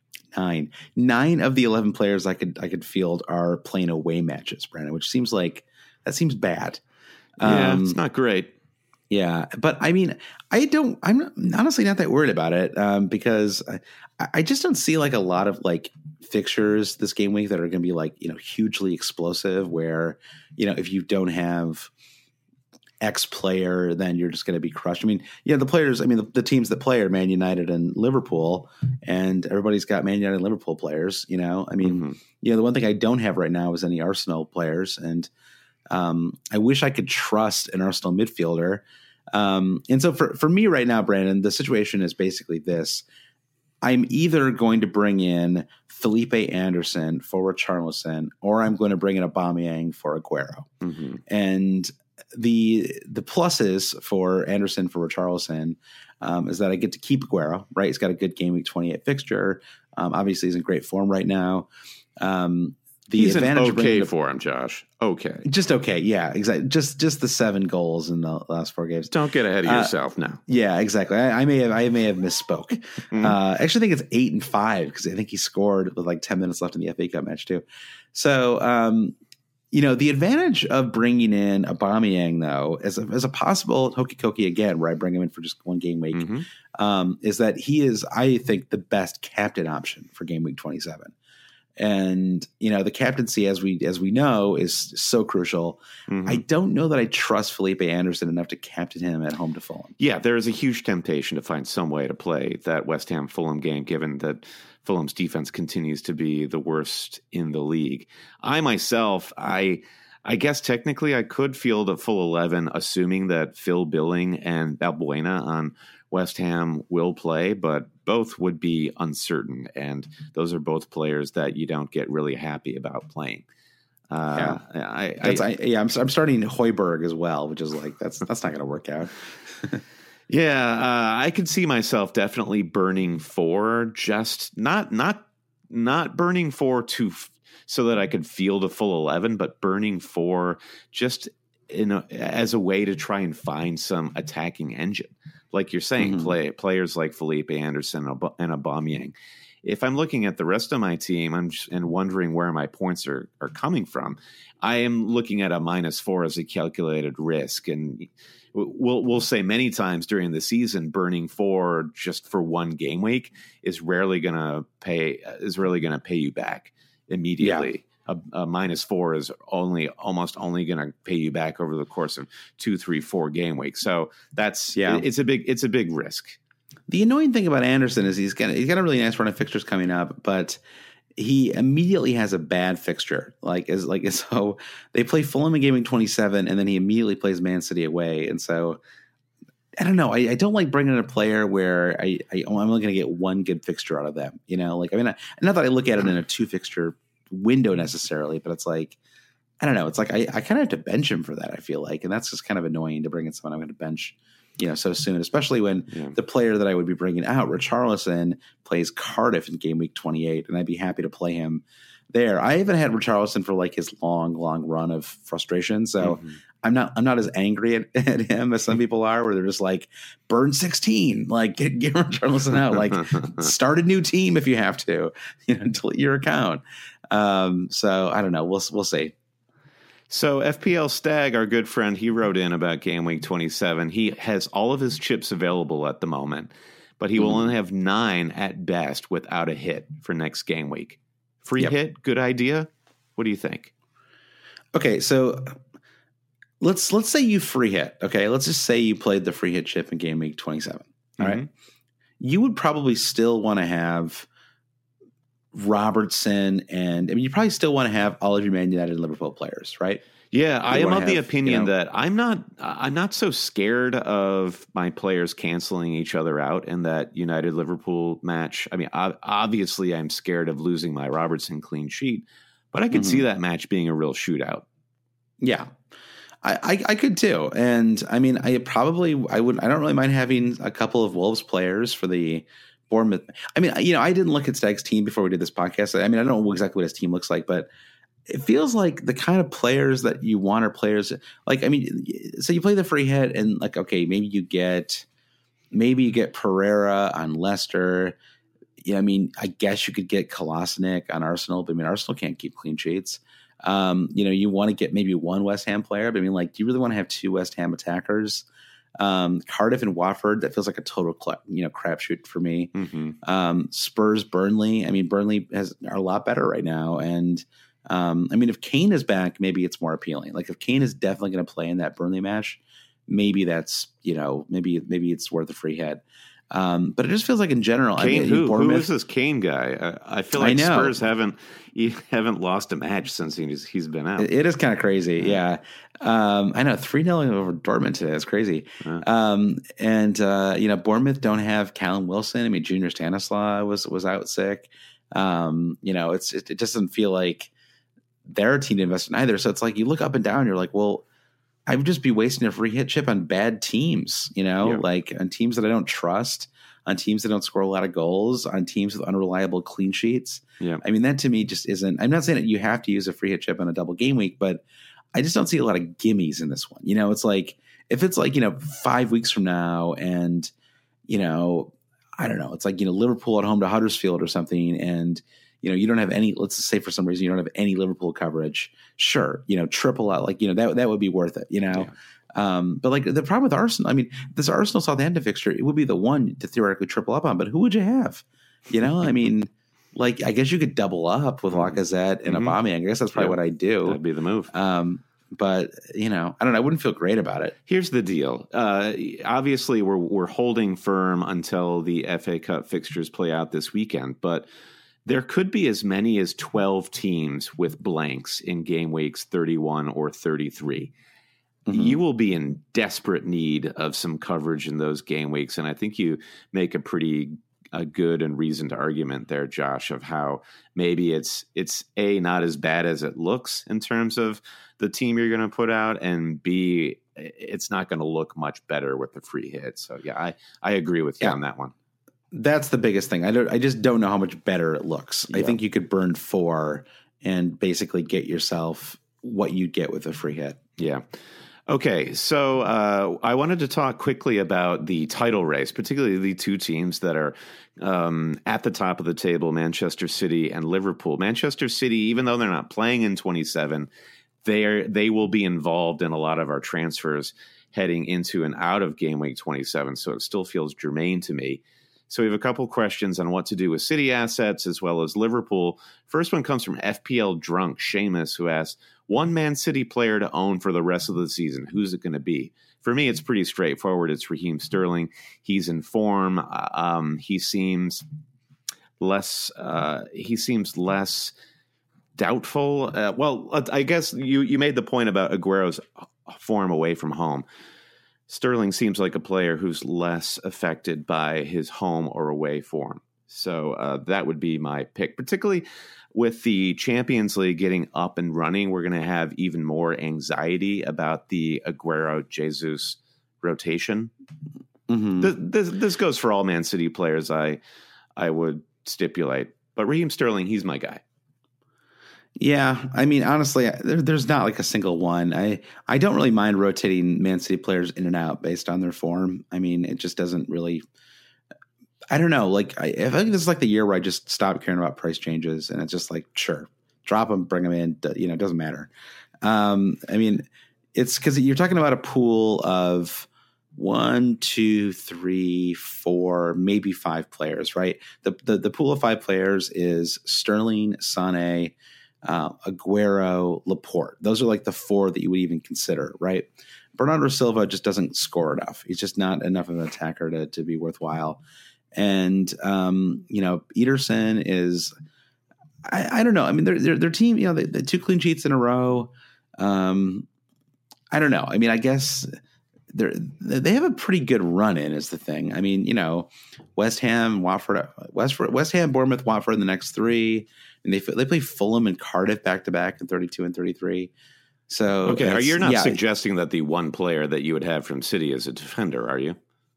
nine, nine of the eleven players I could, I could field are playing away matches, Brandon, which seems like, that seems bad. Yeah, um, it's not great. Yeah, but I mean, I don't. I'm honestly not that worried about it um, because I, I just don't see like a lot of like fixtures this game week that are going to be like, you know, hugely explosive. Where, you know, if you don't have X player, then you're just going to be crushed. I mean, yeah, the players. I mean, the, the teams that play are Man United and Liverpool, and everybody's got Man United and Liverpool players. You know, I mean, mm-hmm. you know, the one thing I don't have right now is any Arsenal players, and Um, I wish I could trust an Arsenal midfielder. Um, and so for, for me right now, Brandon, the situation is basically this. I'm either going to bring in Felipe Anderson for Richarlison, or I'm going to bring in Aubameyang for Aguero. Mm-hmm. And the the pluses for Anderson for Richarlison um, is that I get to keep Aguero, right? He's got a good game week twenty-eight fixture. Um, obviously, he's in great form right now. Um, the he's advantage an okay the, for him, Josh. Okay, just okay, yeah, exactly. Just just the seven goals in the last four games. Don't get ahead of uh, yourself now. Yeah, exactly. I, I may have I may have misspoke. mm-hmm. uh, I actually think it's eight and five because I think he scored with like ten minutes left in the F A Cup match too. So. Um, You know, the advantage of bringing in Aubameyang, though, as a, as a possible hokey cokey again, where I bring him in for just one game week, mm-hmm. um, is that he is, I think, the best captain option for game week twenty-seven. And, you know, the captaincy, as we as we know, is so crucial. Mm-hmm. I don't know that I trust Felipe Anderson enough to captain him at home to Fulham. Yeah, there is a huge temptation to find some way to play that West Ham Fulham game, given that Fulham's defense continues to be the worst in the league. I myself, I I guess technically I could field a full eleven, assuming that Phil Billing and Balbuena on West Ham will play, but both would be uncertain, and those are both players that you don't get really happy about playing. Uh, yeah, I, that's, I, I, yeah, I'm, I'm starting Højbjerg as well, which is like that's that's not going to work out. Yeah, uh, I could see myself definitely burning four, just not not not burning four to f- so that I could field a full eleven, but burning four just in a, as a way to try and find some attacking engine, like you're saying, mm-hmm. play players like Felipe Anderson and Aubameyang. If I'm looking at the rest of my team, I'm just, and wondering where my points are are coming from, I am looking at a minus four as a calculated risk, and we'll we'll say many times during the season, burning four just for one game week is rarely going to pay is really going to pay you back immediately. Yeah. A, a minus four is only almost only going to pay you back over the course of two, three, four game weeks. So that's yeah, it, it's a big it's a big risk. The annoying thing about Anderson is he's got he's got a really nice run of fixtures coming up, but he immediately has a bad fixture. Like as like so they play Fulham in game week twenty-seven, and then he immediately plays Man City away. And so I don't know. I, I don't like bringing in a player where I, I I'm only going to get one good fixture out of them. You know, like I mean, I, not that I look at it in a two fixture window necessarily, but it's like I don't know. It's like I, I kind of have to bench him for that. I feel like, and that's just kind of annoying to bring in someone I'm going to bench, you know, so soon, especially when yeah. the player that I would be bringing out, Richarlison, plays Cardiff in game week twenty-eight, and I'd be happy to play him there. I haven't had Richarlison for like his long, long run of frustration, so mm-hmm. I'm not I'm not as angry at, at him as some people are, where they're just like burn sixteen, like get get Richarlison out, like start a new team if you have to, you know, delete your account. Um, so I don't know. We'll we'll see. So F P L Stag, our good friend, he wrote in about game week twenty-seven. He has all of his chips available at the moment, but he will mm-hmm. only have nine at best without a hit for next game week. Free yep. hit, good idea. What do you think? Okay, so let's let's say you free hit. Okay, let's just say you played the free hit chip in game week twenty-seven. All mm-hmm. right, you would probably still want to have Robertson, and I mean, you probably still want to have all of your Man United and Liverpool players, right? Yeah, I am of the opinion you know, that I'm not I'm not so scared of my players canceling each other out in that United Liverpool match. I mean, obviously, I'm scared of losing my Robertson clean sheet, but I could mm-hmm. see that match being a real shootout. Yeah, I, I, I could too, and I mean, I probably I would I don't really mind having a couple of Wolves players for the Bournemouth. I mean, you know, I didn't look at Stag's team before we did this podcast. I mean, I don't know exactly what his team looks like, but it feels like the kind of players that you want are players like, I mean, so you play the free hit and like, okay, maybe you get, maybe you get Pereira on Leicester. Yeah. I mean, I guess you could get Kolasinac on Arsenal, but I mean, Arsenal can't keep clean sheets. Um, you know, you want to get maybe one West Ham player, but I mean, like, do you really want to have two West Ham attackers? Um, Cardiff and Watford, that feels like a total, cl- you know, crapshoot for me. Mm-hmm. Um, Spurs, Burnley. I mean, Burnley has are a lot better right now. And, Um, I mean, if Kane is back, maybe it's more appealing. Like if Kane is definitely going to play in that Burnley match, maybe that's, you know, maybe, maybe it's worth a free hit. Um, but it just feels like in general, Kane, I mean, who, who is this Kane guy? I, I feel like I Spurs haven't, haven't lost a match since he's, he's been out. It, it is kind of crazy. Yeah. Um, I know three nil over Dortmund today. That's crazy. Yeah. Um, and, uh, you know, Bournemouth don't have Callum Wilson. I mean, Junior Stanislaw was, was out sick. Um, you know, it's, it, it just doesn't feel like they're a team to invest in either. So it's like you look up and down, you're like, well, I would just be wasting a free hit chip on bad teams, you know, yeah. like on teams that I don't trust, on teams that don't score a lot of goals, on teams with unreliable clean sheets. Yeah. I mean, that to me just isn't, I'm not saying that you have to use a free hit chip on a double game week, but I just don't see a lot of gimmies in this one. You know, it's like, if it's like, you know, five weeks from now and, you know, I don't know, it's like, you know, Liverpool at home to Huddersfield or something. And, you know, you don't have any, let's just say for some reason, you don't have any Liverpool coverage. Sure. You know, triple out, like, you know, that, that would be worth it, you know? Yeah. Um, but like the problem with Arsenal, I mean, this Arsenal Southampton fixture, it would be the one to theoretically triple up on, but who would you have? You know, I mean, like, I guess you could double up with Lacazette and mm-hmm. Aubameyang. I guess that's probably yeah. what I do. That'd be the move. Um, But, you know, I don't know. I wouldn't feel great about it. Here's the deal. Uh, obviously, we're we're holding firm until the F A Cup fixtures play out this weekend. But there could be as many as twelve teams with blanks in game weeks thirty-one or thirty-three. Mm-hmm. You will be in desperate need of some coverage in those game weeks. And I think you make a pretty a good and reasoned argument there, Josh, of how maybe it's it's A, not as bad as it looks in terms of the team you're going to put out, and B, it's not going to look much better with the free hit. So yeah, I, I agree with you yeah. on that one. That's the biggest thing. I don't. I just don't know how much better it looks. Yeah. I think you could burn four and basically get yourself what you'd get with a free hit. Yeah. Okay, so uh, I wanted to talk quickly about the title race, particularly the two teams that are um, at the top of the table, Manchester City and Liverpool. Manchester City, even though they're not playing in twenty-seven, they are, they will be involved in a lot of our transfers heading into and out of game week twenty-seven, so it still feels germane to me. So we have a couple questions on what to do with City assets as well as Liverpool. First one comes from F P L Drunk Seamus, who asks, one Man City player to own for the rest of the season. Who's it going to be? For me, it's pretty straightforward. It's Raheem Sterling. He's in form. Um, he seems less. Uh, he seems less doubtful. Uh, well, I guess you you made the point about Aguero's form away from home. Sterling seems like a player who's less affected by his home or away form. So uh, that would be my pick, particularly with the Champions League getting up and running. We're going to have even more anxiety about the Aguero-Jesus rotation. Mm-hmm. This, this, this goes for all Man City players, I I would stipulate. But Raheem Sterling, he's my guy. Yeah, I mean, honestly, there, there's not like a single one. I, I don't really mind rotating Man City players in and out based on their form. I mean, it just doesn't really – I don't know. Like, I, I think this is like the year where I just stopped caring about price changes, and it's just like, sure, drop them, bring them in. You know, it doesn't matter. Um, I mean, it's because you're talking about a pool of one, two, three, four, maybe five players, right? The the, the pool of five players is Sterling, Sané, Uh, Aguero, Laporte. Those are like the four that you would even consider, right? Bernardo Silva just doesn't score enough. He's just not enough of an attacker to, to be worthwhile. And, um, you know, Ederson is, I, I don't know. I mean, their, their, their team, you know, the two clean sheets in a row. Um, I don't know. I mean, I guess they're, they have a pretty good run in is the thing. I mean, you know, West Ham, Watford, West, West Ham, Bournemouth, Watford in the next three. And they they play Fulham and Cardiff back to back in thirty-two and thirty-three. So okay, are you not yeah, suggesting that the one player that you would have from City is a defender? Are you?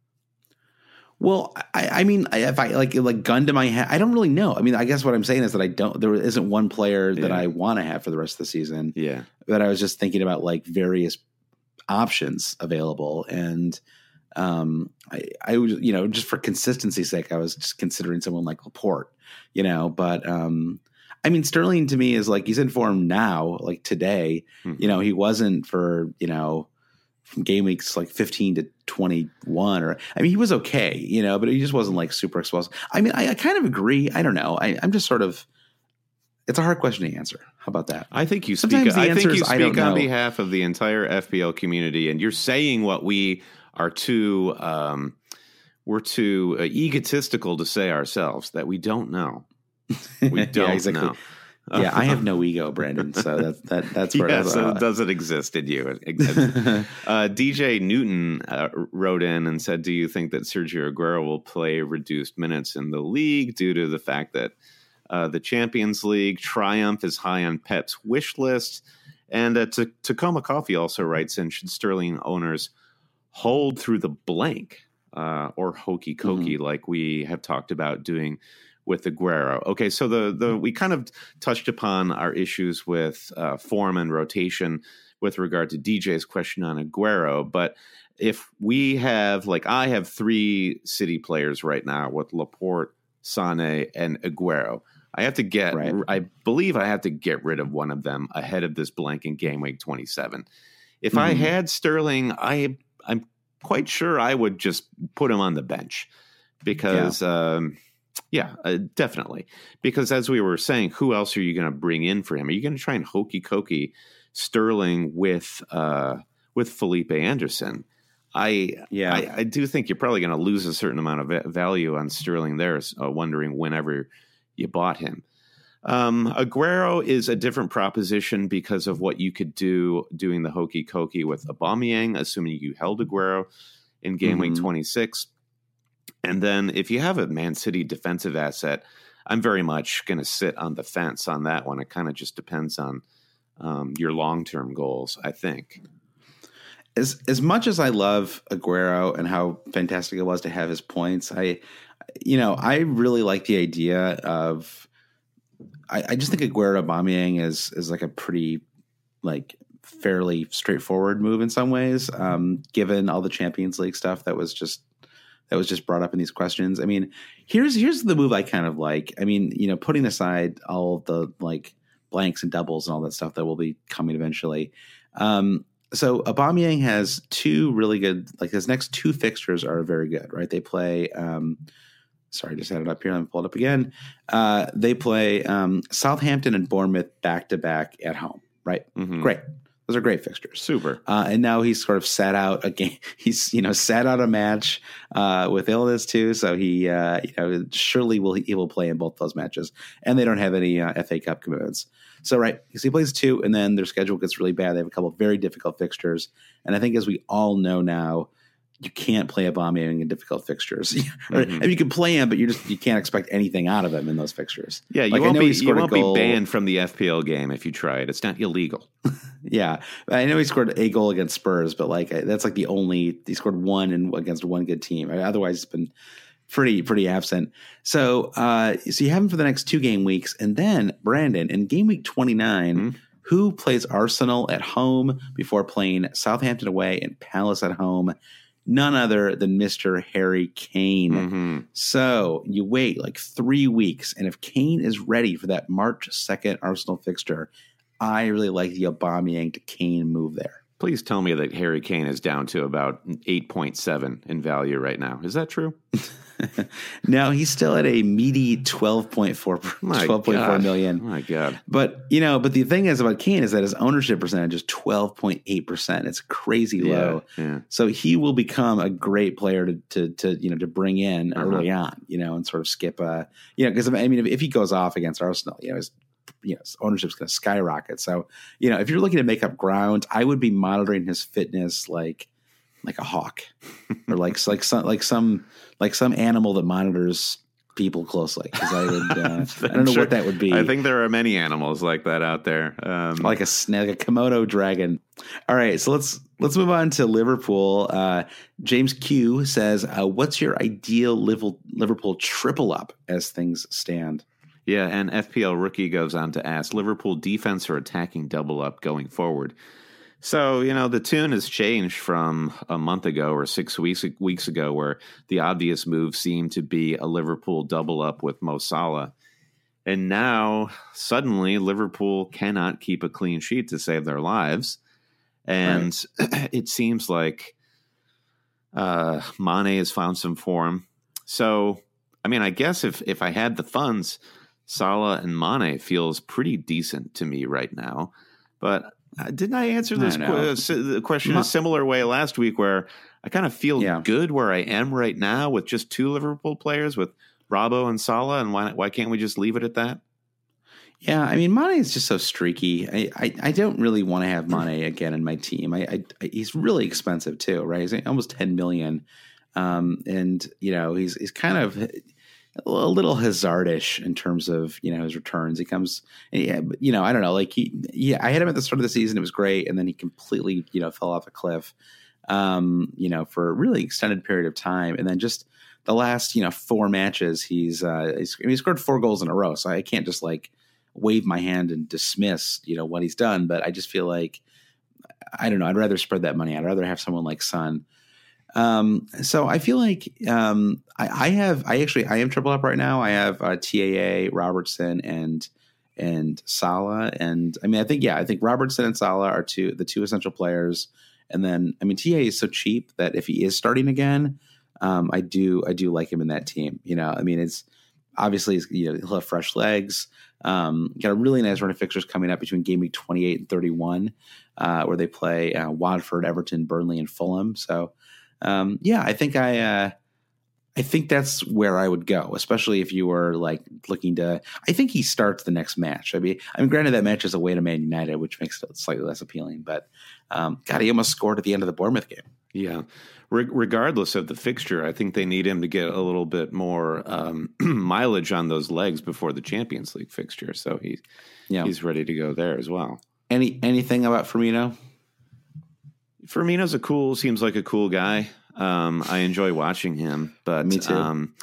Well, I, I mean, if I like like gun to my head, I don't really know. I mean, I guess what I'm saying is that I don't. There isn't one player that yeah. I want to have for the rest of the season. Yeah, but I was just thinking about like various options available, and um, I I was you know just for consistency's sake, I was just considering someone like Laporte, you know, but um. I mean, Sterling to me is like he's in form now, like today. Mm-hmm. You know, he wasn't for, you know, from game weeks like fifteen to twenty-one. Or I mean, he was okay, you know, but he just wasn't like super explosive. I mean, I, I kind of agree. I don't know. I, I'm just sort of – it's a hard question to answer. How about that? I think you speak, I think you speak on behalf of the entire F P L community, and you're saying what we are too um, – we're too uh, egotistical to say ourselves, that we don't know. We don't yeah, exactly. know. Yeah, I have no ego, Brandon. So that, that that's where yeah, so it doesn't exist in you. uh, D J Newton uh, wrote in and said, "Do you think that Sergio Aguero will play reduced minutes in the league due to the fact that uh, the Champions League triumph is high on Pep's wish list, And uh, T- Tacoma Coffee also writes in, should Sterling owners hold through the blank uh, or hokey cokey mm-hmm. like we have talked about doing with Aguero? Okay, so the the we kind of touched upon our issues with uh, form and rotation with regard to D J's question on Aguero, but if we have, like I have three City players right now with Laporte, Sané, and Aguero, I have to get, right. I believe I have to get rid of one of them ahead of this blank in game week twenty-seven. If mm-hmm. I had Sterling, I, I'm quite sure I would just put him on the bench because, yeah, um, yeah uh, definitely. Because as we were saying, who else are you going to bring in for him? Are you going to try and hokey cokey Sterling with, uh, with Felipe Anderson? I, yeah. I, I do think you're probably going to lose a certain amount of value on Sterling there, uh, wondering whenever you bought him. Um, Aguero is a different proposition because of what you could do doing the hokey cokey with Aubameyang, assuming you held Aguero in game mm-hmm. week twenty-six. And then if you have a Man City defensive asset, I'm very much going to sit on the fence on that one. It kind of just depends on um, your long-term goals, I think. As as much as I love Aguero and how fantastic it was to have his points, I, you know, I really like the idea of. I, I just think Aguero Aubameyang is is like a pretty, like, fairly straightforward move in some ways, um, given all the Champions League stuff that was just that was just brought up in these questions. I mean, here's here's the move I kind of like. I mean, you know, putting aside all the like blanks and doubles and all that stuff that will be coming eventually. Um, So Aubameyang has two really good, like his next two fixtures are very good, right? They play, um, sorry, I just had it up here. Let me pull it up again. Uh, they play um, Southampton and Bournemouth back to back at home, right? Mm-hmm. Great. Those are great fixtures. Super. Uh, and now he's sort of sat out a game. He's, you know, sat out a match uh, with illness too. So he, uh, you know, surely will he will play in both those matches. And they don't have any uh, F A Cup commitments. So, right, because he plays two, and then their schedule gets really bad. They have a couple of very difficult fixtures. And I think as we all know now, you can't play Aubameyang in difficult fixtures. Mm-hmm. I mean, you can play him, but you just you can't expect anything out of him in those fixtures. Yeah, you like, won't, be, you won't be banned from the F P L game if you try it. It's not illegal. Yeah, I know he scored a goal against Spurs, but like that's like the only – he scored one in, against one good team. Otherwise, it's been pretty pretty absent. So, uh, so you have him for the next two game weeks. And then, Brandon, in game week twenty-nine, mm-hmm. who plays Arsenal at home before playing Southampton away and Palace at home? None other than Mister Harry Kane. Mm-hmm. So you wait like three weeks, and if Kane is ready for that March second Arsenal fixture, I really like the Aubameyang to Kane move there. Please tell me that Harry Kane is down to about eight point seven in value right now. Is that true? No, he's still at a meaty twelve point four, twelve point four million. Oh my God. But, you know, but the thing is about Kane is that his ownership percentage is twelve point eight percent. It's crazy low. Yeah, yeah. So he will become a great player to, to, to you know, to bring in uh-huh. early on, you know, and sort of skip, uh, you know, because I mean, if, if he goes off against Arsenal, you know, his, you know, his ownership's going to skyrocket. So, you know, if you're looking to make up ground, I would be monitoring his fitness like, like a hawk or like, like some, like some, like some animal that monitors people closely. Cause I would, uh, I don't know sure. what that would be. I think there are many animals like that out there. Um, like a snake, like a Komodo dragon. All right. So let's, let's move on to Liverpool. Uh, James Q says, uh, what's your ideal Liverpool, Liverpool triple up as things stand? Yeah. And F P L Rookie goes on to ask, Liverpool defense or attacking double up going forward? So, you know, the tune has changed from a month ago or six weeks weeks ago where the obvious move seemed to be a Liverpool double up with Mo Salah. And now, suddenly, Liverpool cannot keep a clean sheet to save their lives. And right. It seems like uh, Mane has found some form. So, I mean, I guess if, if I had the funds, Salah and Mane feels pretty decent to me right now. But... Uh, didn't I answer this I qu- uh, question Ma- a similar way last week where I kind of feel yeah. good where I am right now with just two Liverpool players with Robbo and Salah, and why why can't we just leave it at that? Yeah, I mean, Mane is just so streaky. I, I, I don't really want to have Mane again in my team. I, I, I he's really expensive too, right? He's almost ten million, um, and you know he's he's kind of a little hazardish in terms of, you know, his returns. He comes, yeah, you know, I don't know, like he, yeah, I had him at the start of the season. It was great. And then he completely, you know, fell off a cliff, um, you know, for a really extended period of time. And then just the last, you know, four matches, he's, uh, he's, I mean, he scored four goals in a row. So I can't just like wave my hand and dismiss, you know, what he's done. But I just feel like, I don't know, I'd rather spread that money. I'd rather have someone like Son. Um, so I feel like, um, I, I have, I actually, I am triple up right now. I have, uh, T A A, Robertson and, and Salah. And I mean, I think, yeah, I think Robertson and Salah are two, the two essential players. And then, I mean, T A A is so cheap that if he is starting again, um, I do, I do like him in that team. You know, I mean, it's obviously, it's, you know, he'll have fresh legs. Um, got a really nice run of fixtures coming up between game week twenty-eight and thirty-one, uh, where they play, uh, Watford, Everton, Burnley, and Fulham. So, Um, yeah, I think I, uh, I think that's where I would go, especially if you were like looking to, I think he starts the next match. I mean, I mean, granted that match is away to Man United, which makes it slightly less appealing, but, um, God, he almost scored at the end of the Bournemouth game. Yeah. Re- regardless of the fixture, I think they need him to get a little bit more, um, mileage on those legs before the Champions League fixture. So he, yeah. he's ready to go there as well. Any, anything about Firmino? Firmino's a cool, seems like a cool guy. Um, I enjoy watching him, but me too. Um,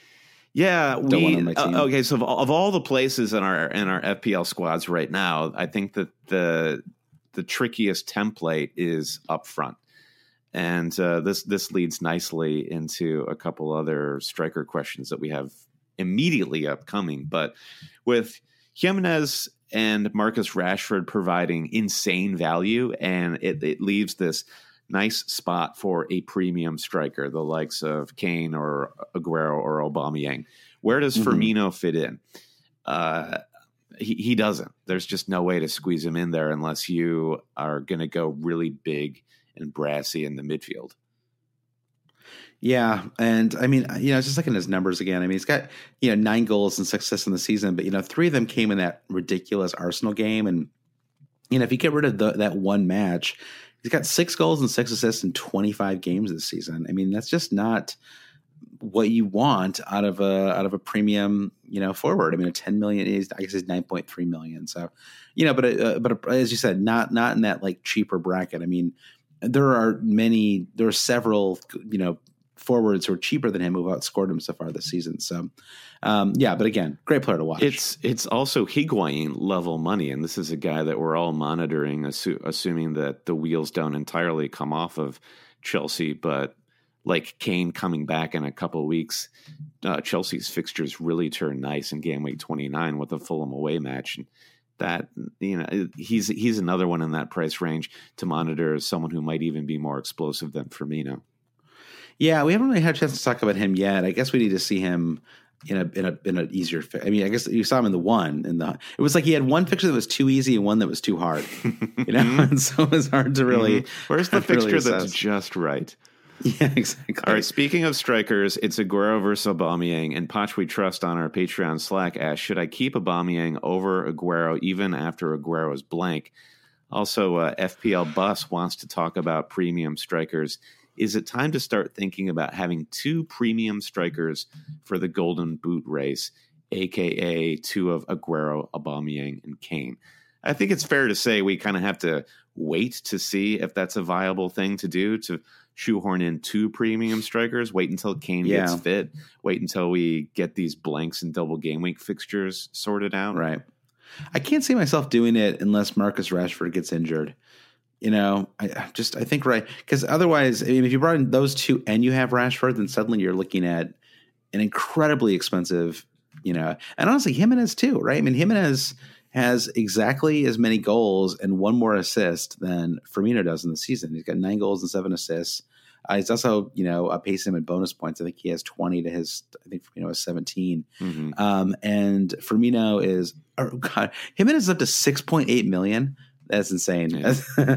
yeah, Don't we want him on my team. uh, okay. So of, of all the places in our in our F P L squads right now, I think that the the trickiest template is up front, and uh, this this leads nicely into a couple other striker questions that we have immediately upcoming. But with Jimenez and Marcus Rashford providing insane value, and it, it leaves this nice spot for a premium striker, the likes of Kane or Aguero or Aubameyang. Where does mm-hmm. Firmino fit in? Uh, he, he doesn't. There's just no way to squeeze him in there unless you are going to go really big and brassy in the midfield. Yeah, and I mean, you know, just looking at his numbers again. I mean, he's got, you know, nine goals and six assists in the season, but you know, three of them came in that ridiculous Arsenal game. And you know, if you get rid of the, that one match, he's got six goals and six assists in twenty-five games this season. I mean, that's just not what you want out of a out of a premium, you know, forward. I mean, a ten million is, I guess, is nine point three million. So, you know, but uh, but as you said, not not in that like cheaper bracket. I mean, there are many, there are several, you know, forwards who are cheaper than him who've outscored him so far this season. So, um, yeah, but again, great player to watch. It's it's also Higuain level money, and this is a guy that we're all monitoring, assu- assuming that the wheels don't entirely come off of Chelsea. But like Kane coming back in a couple of weeks, uh, Chelsea's fixtures really turn nice in game week twenty-nine with a Fulham away match, and that, you know, he's he's another one in that price range to monitor as someone who might even be more explosive than Firmino. Yeah, we haven't really had a chance to talk about him yet. I guess we need to see him in a in a in an easier. Fi- I mean, I guess you saw him in the one. In the it was like he had one fixture that was too easy and one that was too hard. You know, and so it was hard to really. Mm-hmm. Where's the fixture really that's just right? Yeah, exactly. All right. Speaking of strikers, it's Aguero versus Aubameyang, and Poch We Trust on our Patreon Slack asks, should I keep Aubameyang over Aguero even after Aguero is blank? Also, uh, F P L Bus wants to talk about premium strikers. Is it time to start thinking about having two premium strikers for the Golden Boot race, a k a two of Aguero, Aubameyang, and Kane? I think it's fair to say we kind of have to wait to see if that's a viable thing to do, to shoehorn in two premium strikers, wait until Kane yeah. gets fit, wait until we get these blanks and double game week fixtures sorted out. Right. I can't see myself doing it unless Marcus Rashford gets injured. You know, I just, I think, right. Because otherwise, I mean, if you brought in those two and you have Rashford, then suddenly you're looking at an incredibly expensive, you know, and honestly, Jimenez too, right? I mean, Jimenez has exactly as many goals and one more assist than Firmino does in the season. He's got nine goals and seven assists. Uh, he's also, you know, uh, pacing him in bonus points. I think he has twenty to his, I think Firmino has seventeen. Mm-hmm. Um, and Firmino is, oh God, Jimenez is up to six point eight million. That's insane. Yeah.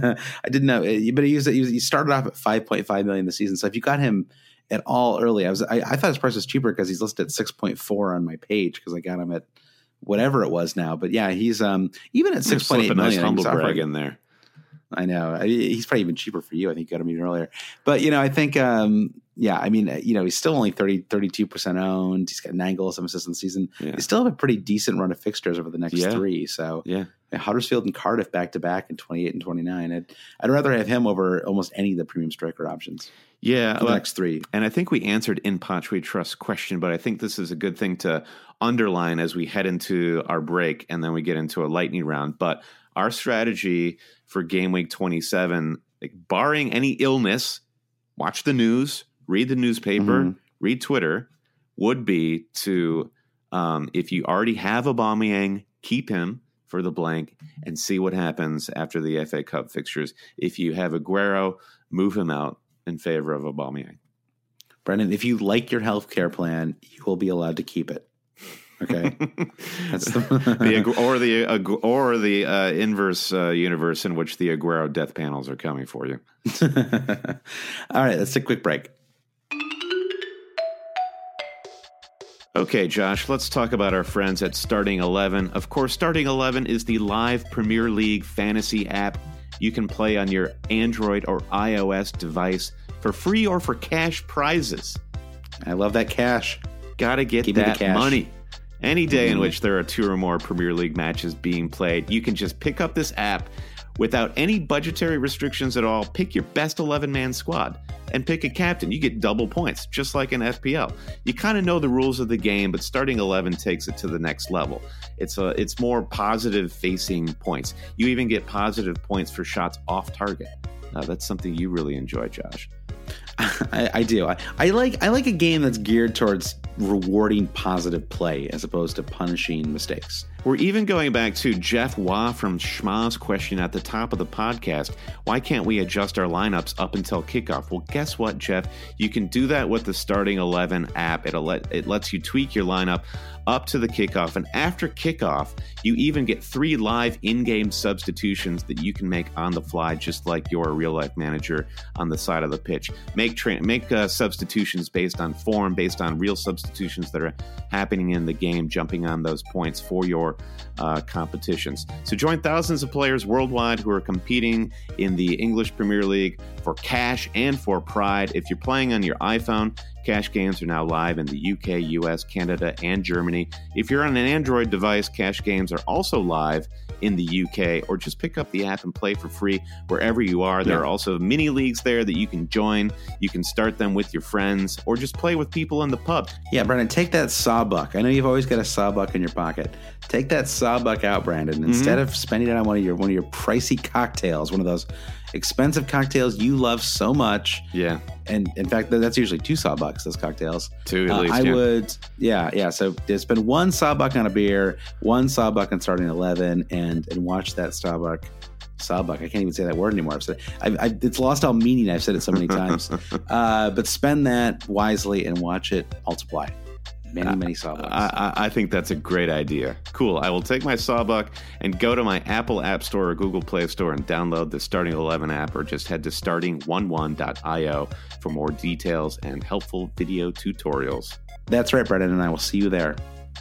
I didn't know, but he, used, he, was, he started off at five point five million this season. So if you got him at all early, I was, I, I thought his price was cheaper because he's listed at six point four on my page because I got him at whatever it was now. But yeah, he's um even at six point eight million. Nice humble brag in there. I know. I, he's probably even cheaper for you. I think you got him even earlier. But you know, I think um yeah, I mean, you know, he's still only thirty, thirty-two percent owned. He's got nine goals, some assists in the season. Yeah. They still have a pretty decent run of fixtures over the next Yeah. three. So Yeah. Huddersfield and Cardiff back to back in twenty-eight and twenty-nine. I'd, I'd rather have him over almost any of the premium striker options. Yeah. For the well, next three. And I think we answered In Potch We Trust question, but I think this is a good thing to underline as we head into our break and then we get into a lightning round. But our strategy for game week twenty-seven, like, barring any illness, watch the news, read the newspaper, Mm-hmm. read Twitter, would be to, um, if you already have Aubameyang, keep him for the blank and see what happens after the F A Cup fixtures. If you have Aguero, move him out in favor of Aubameyang. Brendan, if you like your healthcare plan, you will be allowed to keep it. Okay, that's the, the or the uh, or the uh, inverse uh, universe in which the Aguero death panels are coming for you. All right, let's take a quick break. Okay, Josh, let's talk about our friends at Starting eleven. Of course, Starting eleven is the live Premier League fantasy app you can play on your Android or iOS device for free or for cash prizes. I love that cash. Gotta get Give me the that cash. money. Any day Mm-hmm. in which there are two or more Premier League matches being played, you can just pick up this app without any budgetary restrictions at all. Pick your best eleven-man squad and pick a captain. You get double points, just like in F P L. You kind of know the rules of the game, but Starting eleven takes it to the next level. It's a, it's more positive-facing points. You even get positive points for shots off target. Uh, that's something you really enjoy, Josh. I, I do. I, I like I like a game that's geared towards rewarding positive play as opposed to punishing mistakes. We're even going back to Jeff Wah from Schma's question at the top of the podcast. Why can't we adjust our lineups up until kickoff? Well, guess what, Jeff? You can do that with the Starting eleven app. It'll let, it lets you tweak your lineup up to the kickoff. And after kickoff, you even get three live in-game substitutions that you can make on the fly, just like you're a real-life manager on the side of the pitch. Make tra- make uh, substitutions based on form, based on real substitutions that are happening in the game, jumping on those points for your uh, competitions. So join thousands of players worldwide who are competing in the English Premier League for cash and for pride. If you're playing on your iPhone, Cash Games are now live in the U K, U S, Canada, and Germany. If you're on an Android device, Cash Games are also live in the U K, or just pick up the app and play for free wherever you are. There Yeah. are also mini leagues there that you can join. You can start them with your friends or just play with people in the pub. Yeah, Brandon, take that sawbuck. I know you've always got a sawbuck in your pocket. Take that sawbuck out, Brandon. Instead of spending it on one of your one of your pricey cocktails, one of those expensive cocktails you love so much. Yeah, And in fact, that's usually two sawbucks, those cocktails. two at Uh, least. I yeah. would, yeah, yeah. So spend one sawbuck on a beer, one sawbuck on Starting eleven, and and watch that sawbuck. Sawbuck. I can't even say that word anymore. I've said I've, I've, it's lost all meaning. I've said it so many times. uh, but spend that wisely and watch it multiply. Many, many sawbucks. I, I I think that's a great idea. Cool. I will take my Sawbuck and go to my Apple App Store or Google Play Store and download the Starting eleven app, or just head to starting eleven dot io for more details and helpful video tutorials. That's right, Brendan, and I will see you there.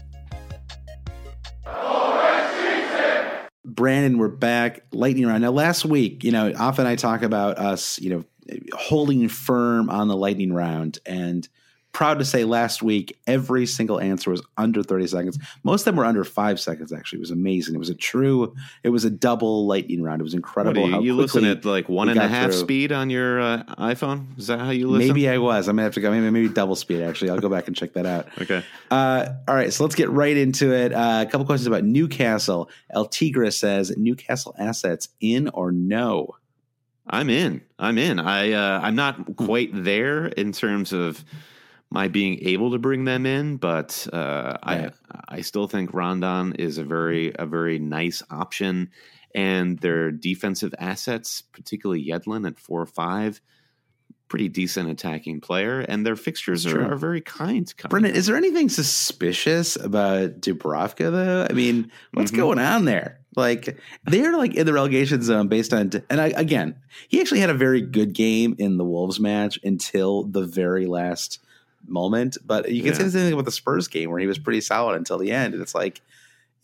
Brandon, we're back. Lightning round. Now, last week, you know, often I talk about us, you know, holding firm on the lightning round, and proud to say last week, every single answer was under thirty seconds. Most of them were under five seconds, actually. It was amazing. It was a true, it was a double lightning round. It was What incredible. do you, how you listen quickly at like one we and a got half through. speed on your uh, iPhone? Is that how you listen? Maybe I was. I'm going to have to go. Maybe, maybe double speed, actually. I'll go back and check that out. Okay. Uh, all right, so let's get right into it. Uh, a couple questions about Newcastle. El Tigre says, Newcastle assets in or no? I'm in. I'm in. I uh, I'm not quite there in terms of my being able to bring them in, but uh, Yeah. I I still think Rondon is a very a very nice option, and their defensive assets, particularly Yedlin at four or five, pretty decent attacking player, and their fixtures That's are, true. are very kind. coming Brendan, up. is there anything suspicious about Dubravka, though? I mean, what's Mhm. going on there? Like, they're like in the relegation zone based on, and I, again, he actually had a very good game in the Wolves match until the very last moment. But you can say Yeah. the same thing about the Spurs game where he was pretty solid until the end. And it's like,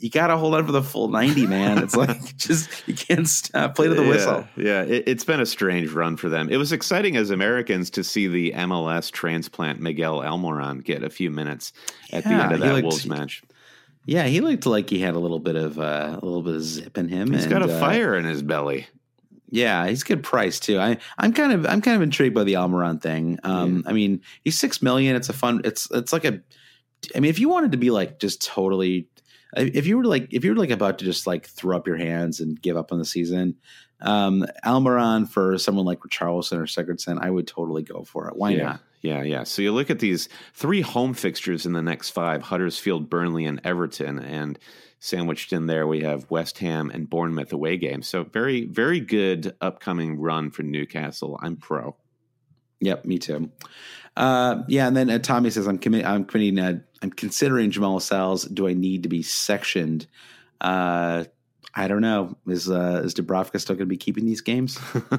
you got to hold on for the full ninety, man. It's like, just, you can't stop. Play to the yeah, whistle. Yeah, it, it's been a strange run for them. It was exciting as Americans to see the M L S transplant Miguel Almiron get a few minutes at Yeah, the end of he that looked- Wolves match. Yeah, he looked like he had a little bit of uh, a little bit of zip in him. He's and, got a uh, fire in his belly. Yeah, he's good price too. I, I'm kind of I'm kind of intrigued by the Almiron thing. Um, I mean, he's six million. It's a fun. It's it's like a. I mean, if you wanted to be like just totally, if you were like if you were like about to just like throw up your hands and give up on the season, um, Almiron for someone like Richarlison or Sigurdsson, I would totally go for it. Why yeah. not? Yeah, yeah. So you look at these three home fixtures in the next five: Huddersfield, Burnley, and Everton, and sandwiched in there we have West Ham and Bournemouth away games. So very, very good upcoming run for Newcastle. I'm pro. Yep, me too. Uh, yeah, and then uh, Tommy says, "I'm committing. I'm committing. Uh, I'm considering Jamal Lascelles. Do I need to be sectioned? Uh, I don't know. Is uh, is Dubravka still going to be keeping these games?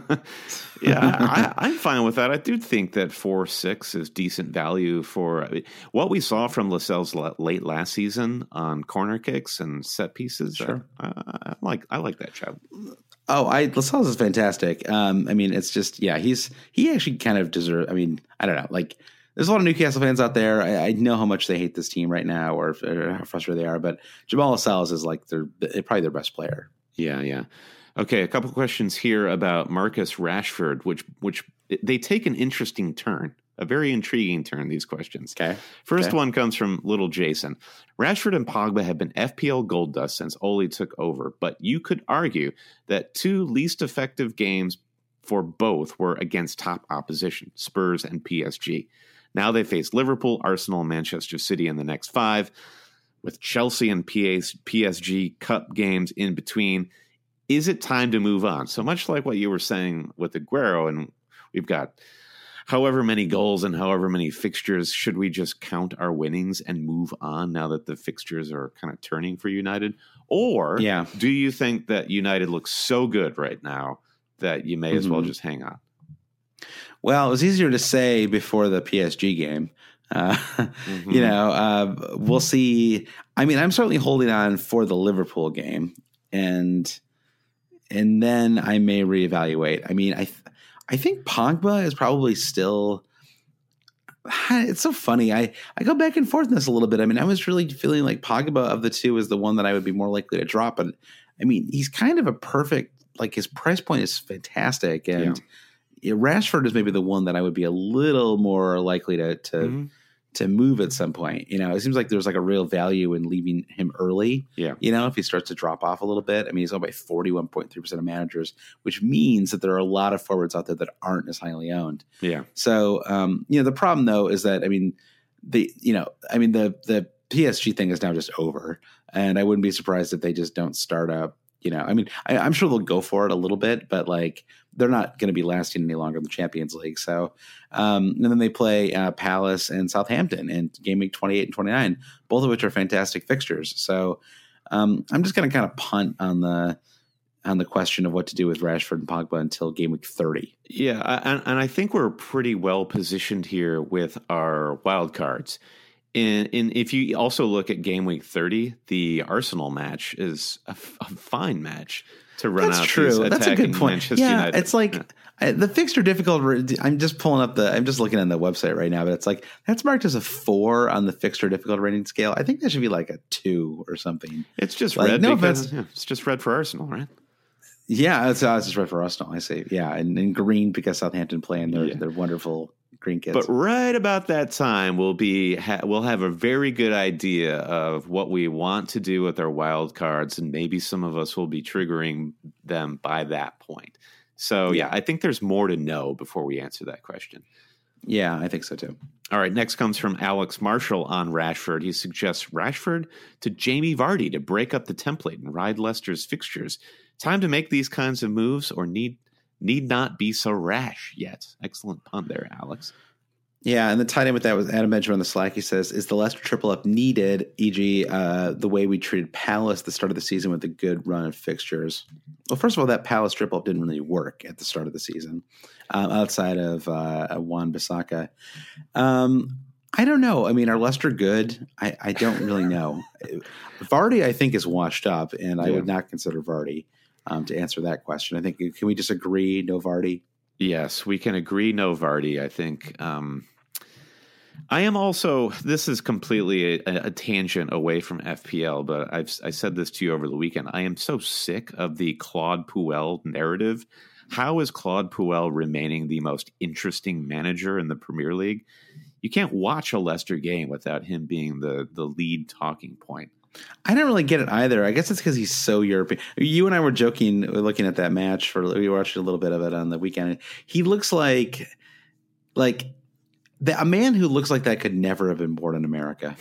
yeah, I, I'm fine with that. I do think that four six is decent value for what we saw from Lascelles late last season on corner kicks and set pieces. Sure, I, I like I like that shot. Oh, I Lascelles is fantastic. Um, I mean, it's just yeah, he's he actually kind of deserves. I mean, I don't know, like. There's a lot of Newcastle fans out there. I, I know how much they hate this team right now, or, or how frustrated they are. But Jamal Lascelles is like their probably their best player. Yeah, yeah. Okay, a couple questions here about Marcus Rashford, which which they take an interesting turn, a very intriguing turn. These questions. Okay. First okay. one comes from Little Jason. Rashford and Pogba have been F P L gold dust since Ole took over, but you could argue that two least effective games for both were against top opposition, Spurs and P S G. Now they face Liverpool, Arsenal, and Manchester City in the next five, with Chelsea and P S G Cup games in between. Is it time to move on? So much like what you were saying with Aguero, and we've got however many goals and however many fixtures, should we just count our winnings and move on now that the fixtures are kind of turning for United? Or yeah. do you think that United looks so good right now that you may mm-hmm. as well just hang on? Well, it was easier to say before the P S G game. Uh, mm-hmm. You know, uh, we'll see. I mean, I'm certainly holding on for the Liverpool game, and and then I may reevaluate. I mean, I th- I think Pogba is probably still. It's so funny. I, I go back and forth in this a little bit. I mean, I was really feeling like Pogba of the two is the one that I would be more likely to drop. But I mean, he's kind of a perfect. Like his price point is fantastic, and. Yeah. Rashford is maybe the one that I would be a little more likely to to, mm-hmm. to move at some point. You know, it seems like there's like a real value in leaving him early. Yeah. You know, if he starts to drop off a little bit. I mean, he's owned by forty-one point three percent of managers, which means that there are a lot of forwards out there that aren't as highly owned. Yeah. So, um, you know, the problem though is that, I mean, the, you know, I mean, the, the P S G thing is now just over, and I wouldn't be surprised if they just don't start up. You know, I mean, I, I'm sure they'll go for it a little bit, but like they're not going to be lasting any longer in the Champions League. So, um, and then they play uh, Palace and Southampton in game week twenty-eight and twenty-nine, both of which are fantastic fixtures. So, um, I'm just going to kind of punt on the on the question of what to do with Rashford and Pogba until game week thirty. Yeah, and, and I think we're pretty well positioned here with our wild cards. And, and if you also look at game week thirty, the Arsenal match is a, f- a fine match to run That's out. True. That's a good point. Manchester yeah, United. It's like yeah. I, the fixture difficulty. I'm just pulling up the. I'm just looking on the website right now, but it's like that's marked as a four on the fixture difficulty rating scale. I think that should be like a two or something. It's just like, red. No because, yeah, it's just red for Arsenal, right? Yeah, it's, uh, it's just red for Arsenal. I see. Yeah, and, and green because Southampton playing their yeah. their wonderful. Green kids. But right about that time, we'll be ha- we'll have a very good idea of what we want to do with our wild cards, and maybe some of us will be triggering them by that point. So yeah, I think there's more to know before we answer that question. Yeah, I think so too. All right, next comes from Alex Marshall on Rashford. He suggests Rashford to Jamie Vardy to break up the template and ride Leicester's fixtures. Time to make these kinds of moves, or need. Need not be so rash yet. Excellent pun there, Alex. Yeah, and the tied in with that was Adam Benjamin on the Slack. He says, is the Leicester triple up needed, for example, uh, the way we treated Palace at the start of the season with a good run of fixtures? Well, first of all, that Palace triple up didn't really work at the start of the season, um, outside of uh, Wan-Bissaka. Um, I don't know. I mean, are Leicester good? I, I don't really know. Vardy, I think, is washed up, and I yeah. would not consider Vardy um, to answer that question. I think, can we just agree, no Vardy? Yes, we can agree, no Vardy, I think. Um, I am also, this is completely a, a tangent away from F P L, but I've I said this to you over the weekend. I am so sick of the Claude Puel narrative. How is Claude Puel remaining the most interesting manager in the Premier League? You can't watch a Leicester game without him being the the lead talking point. I don't really get it either. I guess it's because he's so European. You and I were joking, looking at that match for we watched a little bit of it on the weekend. He looks like like the, a man who looks like that could never have been born in America.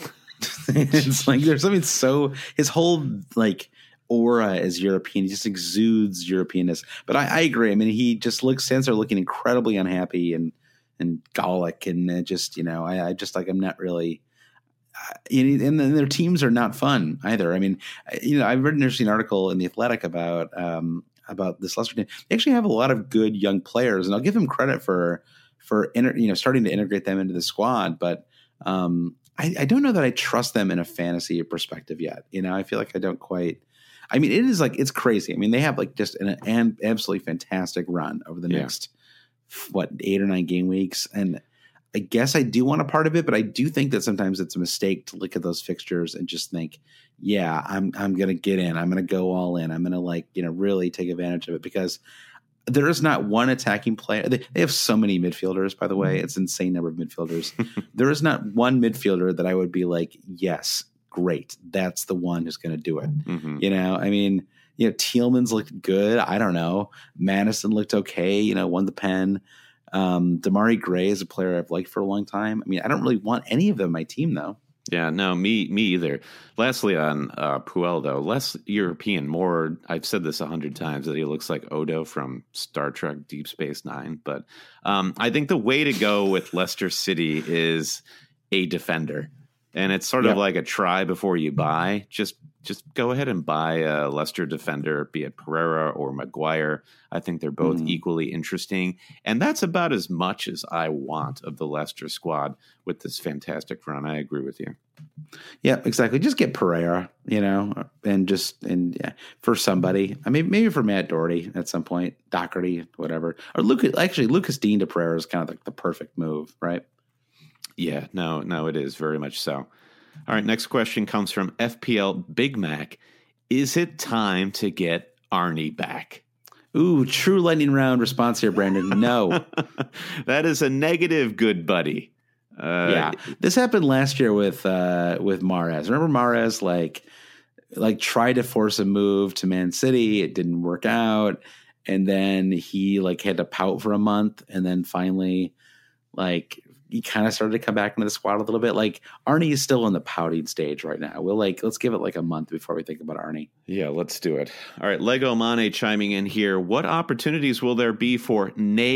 It's like there's something so his whole like aura is European. He just exudes Europeanness. But I, I agree. I mean, he just looks stands there looking incredibly unhappy and. and Gallic and just, you know, I, I just like, I'm not really, uh, and then their teams are not fun either. I mean, you know, I've read an interesting article in The Athletic about, um, about this Leicester team. They actually have a lot of good young players, and I'll give them credit for, for, inter, you know, starting to integrate them into the squad. But, um, I, I don't know that I trust them in a fantasy perspective yet. You know, I feel like I don't quite, I mean, it is like, it's crazy. I mean, they have like just an, an absolutely fantastic run over the yeah. next what, eight or nine game weeks. And I guess I do want a part of it, but I do think that sometimes it's a mistake to look at those fixtures and just think, yeah, I'm, I'm going to get in, I'm going to go all in. I'm going to like, you know, really take advantage of it, because there is not one attacking player. They, they have so many midfielders, by the way. It's an insane number of midfielders. There is not one midfielder that I would be like, yes, great. That's the one who's going to do it. Mm-hmm. You know, I mean, you know, Tielemans looked good. I don't know. Madison looked okay. You know, won the pen. Um, Damari Gray is a player I've liked for a long time. I mean, I don't really want any of them on my team, though. Yeah, no, me me either. Lastly, on uh, Puel, though, less European, more, I've said this a hundred times, that he looks like Odo from Star Trek Deep Space Nine. But um, I think the way to go with Leicester City is a defender. And it's sort yep. of like a try before you buy. Just just go ahead and buy a Leicester defender, be it Pereira or Maguire. I think they're both mm. equally interesting. And that's about as much as I want of the Leicester squad with this fantastic run. I agree with you. Yeah, exactly. Just get Pereira, you know, and just and yeah, for somebody. I mean, maybe for Matt Doherty at some point, Doherty, whatever. Or Lucas, actually, Lucas Dean to Pereira is kind of like the perfect move, right? Yeah, no, no, it is very much so. All right, next question comes from F P L Big Mac. Is it time to get Arnie back? Ooh, true lightning round response here, Brandon. No. That is a negative, good buddy. Uh, yeah, this happened last year with uh, with Mahrez. Remember Mahrez, like, like tried to force a move to Man City. It didn't work out. And then he like had to pout for a month. And then finally, like, he kind of started to come back into the squad a little bit. Like Arnie is still in the pouting stage right now. We'll like, let's give it like a month before we think about Arnie. Yeah, let's do it. All right. Lego Mane chiming in here. What opportunities will there be for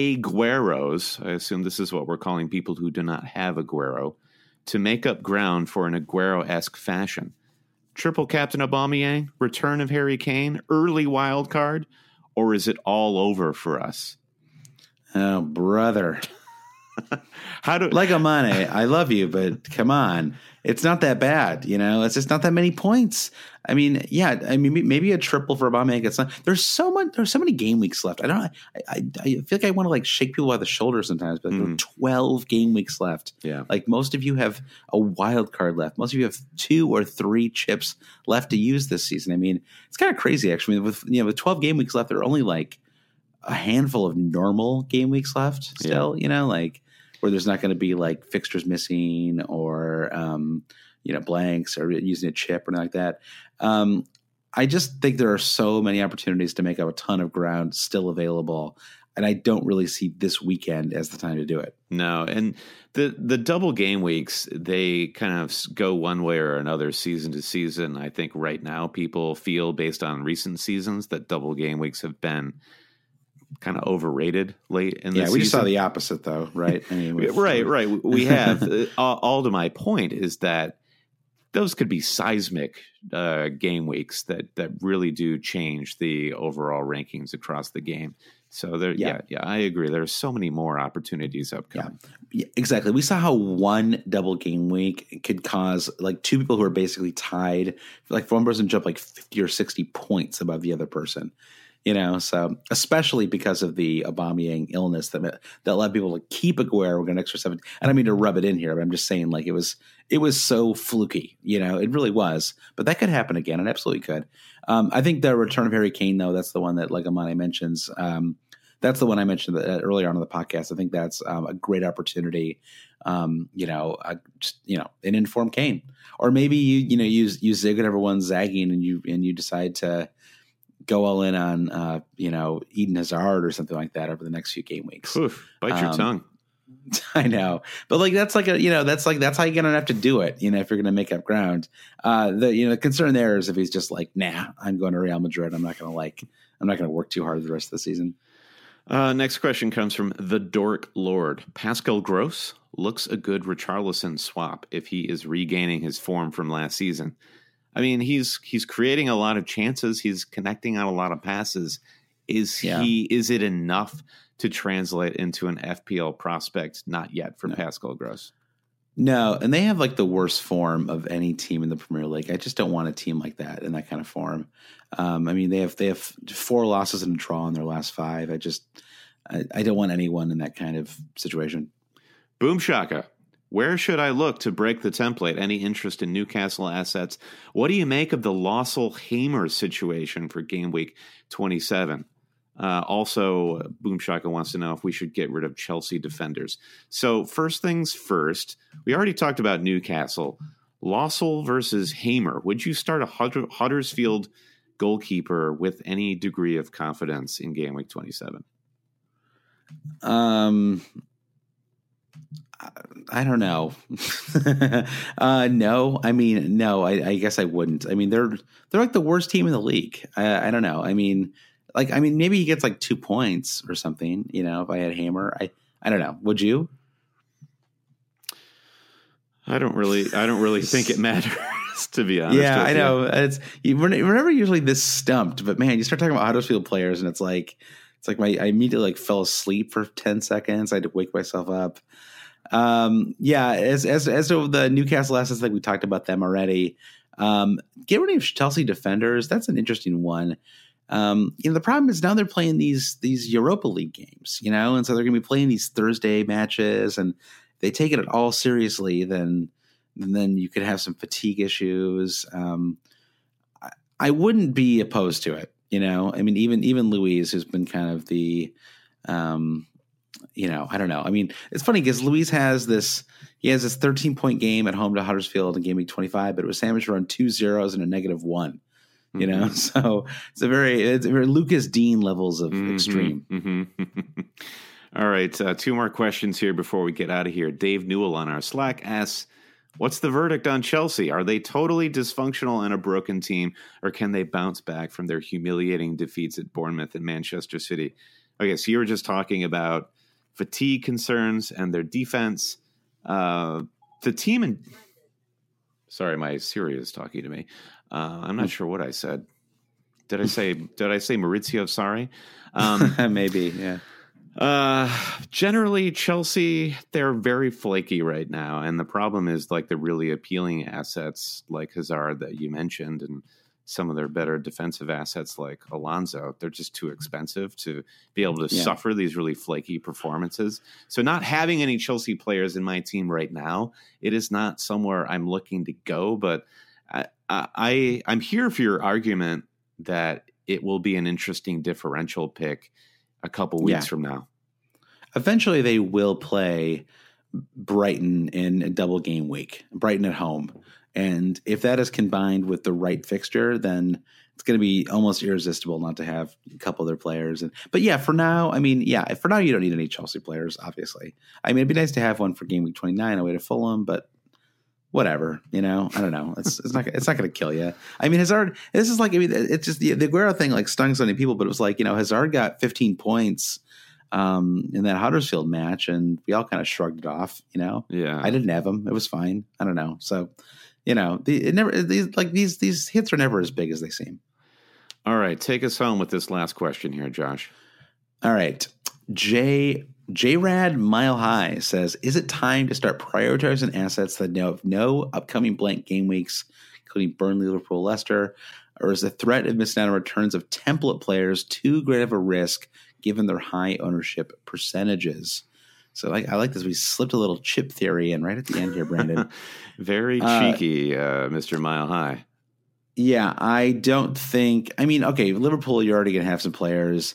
Nagueros? I assume this is what we're calling people who do not have Aguero, to make up ground for an Aguero-esque fashion. Triple Captain Aubameyang, return of Harry Kane, early wild card, or is it all over for us? Oh, brother. How do Lego Mane, I love you, but come on, it's not that bad, you know. It's just not that many points. I mean, yeah, I mean, maybe a triple for Aubameyang. It's not. There's so much. There's so many game weeks left. I don't. I, I, I feel like I want to like shake people by the shoulder sometimes. But mm. there are twelve game weeks left. Yeah, like most of you have a wild card left. Most of you have two or three chips left to use this season. I mean, it's kind of crazy actually. With you know, with twelve game weeks left, there are only like a handful of normal game weeks left. Still, yeah. you know, like. Where there's not going to be like fixtures missing or, um, you know, blanks or using a chip or anything like that. Um, I just think there are so many opportunities to make up a ton of ground still available. And I don't really see this weekend as the time to do it. No. And the, the double game weeks, they kind of go one way or another season to season. I think right now people feel based on recent seasons that double game weeks have been kind of overrated late in the yeah, season. We just saw the opposite, though, right? I mean, right, right. We have all, all to my point is that those could be seismic uh, game weeks that that really do change the overall rankings across the game. So there, yeah. yeah, yeah, I agree. There are so many more opportunities upcoming. Yeah. yeah, exactly. We saw how one double game week could cause like two people who are basically tied, like one person jump like fifty or sixty points above the other person. You know, so especially because of the Aubameyang illness that that allowed people to keep Aguero with an extra seven. I don't mean to rub it in here, but I'm just saying like it was it was so fluky. You know, it really was. But that could happen again. It absolutely could. Um, I think the return of Harry Kane, though, that's the one that like Amane mentions. Um, that's the one I mentioned earlier on in the podcast. I think that's um, a great opportunity. Um, you know, uh, just, you know, an informed Kane, or maybe you you know use you zig when everyone's zagging, and you and you decide to go all in on, uh, you know, Eden Hazard or something like that over the next few game weeks. Oof, bite your um, tongue. I know, but like that's like a you know that's like that's how you're gonna have to do it. You know, if you're gonna make up ground. Uh, the you know the concern there is if he's just like, nah, I'm going to Real Madrid. I'm not gonna like I'm not gonna work too hard the rest of the season. Uh, next question comes from the Dork Lord. Pascal Gross looks a good Richarlison swap if he is regaining his form from last season. I mean, he's he's creating a lot of chances. He's connecting on a lot of passes. Is yeah. he? Is it enough to translate into an F P L prospect? Not yet for no. Pascal Gross. No, and they have like the worst form of any team in the Premier League. I just don't want a team like that in that kind of form. Um, I mean, they have they have four losses and a draw in their last five. I just I, I don't want anyone in that kind of situation. Boom Shaka. Where should I look to break the template? Any interest in Newcastle assets? What do you make of the Lossell-Hamer situation for game week twenty-seven? Uh, also, Boom Shaka wants to know if we should get rid of Chelsea defenders. So first things first, we already talked about Newcastle. Lossell versus Hamer. Would you start a Huddersfield goalkeeper with any degree of confidence in game week twenty-seven? Um... I don't know. uh, no, I mean, no, I, I guess I wouldn't. I mean, they're they're like the worst team in the league. I, I don't know. I mean, like, I mean, maybe he gets like two points or something. You know, if I had Hamer, I I don't know. Would you? I don't really. I don't really think it matters. To be honest, yeah, I you. know. It's you, we're, we're never usually this stumped, but man, you start talking about Huddersfield players, and it's like it's like my I immediately like fell asleep for ten seconds. I had to wake myself up. Um, yeah, as as as to the Newcastle assets, like we talked about them already. Um, get rid of Chelsea defenders. That's an interesting one. Um, you know, the problem is now they're playing these these Europa League games, you know, and so they're going to be playing these Thursday matches, and if they take it at all seriously, then then you could have some fatigue issues. Um, I, I wouldn't be opposed to it, you know. I mean, even even Luis, who's been kind of the um, you know, I don't know. I mean, it's funny because Luis has this, he has this thirteen point game at home to Huddersfield in game week twenty-five, but it was sandwiched around two zeros and a negative one, you mm-hmm. know? So it's a very, it's a very Lucas Dean levels of mm-hmm. extreme. Mm-hmm. All right. Uh, two more questions here before we get out of here. Dave Newell on our Slack asks, what's the verdict on Chelsea? Are they totally dysfunctional and a broken team, or can they bounce back from their humiliating defeats at Bournemouth and Manchester City? Okay. So you were just talking about fatigue concerns and their defense. Uh, the team in sorry, my Siri is talking to me. Uh, I'm not sure what I said. Did I say did I say Maurizio? Sorry. Um, Maybe, yeah. Uh, generally, Chelsea, they're very flaky right now, and the problem is like the really appealing assets like Hazard that you mentioned, and some of their better defensive assets like Alonso, they're just too expensive to be able to yeah. suffer these really flaky performances. So not having any Chelsea players in my team right now, it is not somewhere I'm looking to go, but I, I, I'm here for your argument that it will be an interesting differential pick a couple weeks yeah. from now. Eventually they will play Brighton in a double game week, Brighton at home. And if that is combined with the right fixture, then it's going to be almost irresistible not to have a couple of their players. And but yeah, for now, I mean, yeah, for now you don't need any Chelsea players, obviously. I mean, it'd be nice to have one for game week twenty-nine away to Fulham, but whatever, you know, I don't know. It's it's not it's not going to kill you. I mean, Hazard. This is like I mean, it's just the, the Aguero thing like stung so many people, but it was like you know, Hazard got fifteen points um, in that Huddersfield match, and we all kind of shrugged it off. You know, yeah, I didn't have him. It was fine. I don't know. So. You know, the, it never these like these these hits are never as big as they seem. All right, take us home with this last question here, Josh. All right. J J-Rad Mile High says, is it time to start prioritizing assets that know of no upcoming blank game weeks, including Burnley, Liverpool, Leicester, or is the threat of missing out on returns of template players too great of a risk given their high ownership percentages? So I, I like this. We slipped a little chip theory in right at the end here, Brandon. Very cheeky, uh, uh, Mister Mile High. Yeah, I don't think – I mean, okay, Liverpool, you're already going to have some players.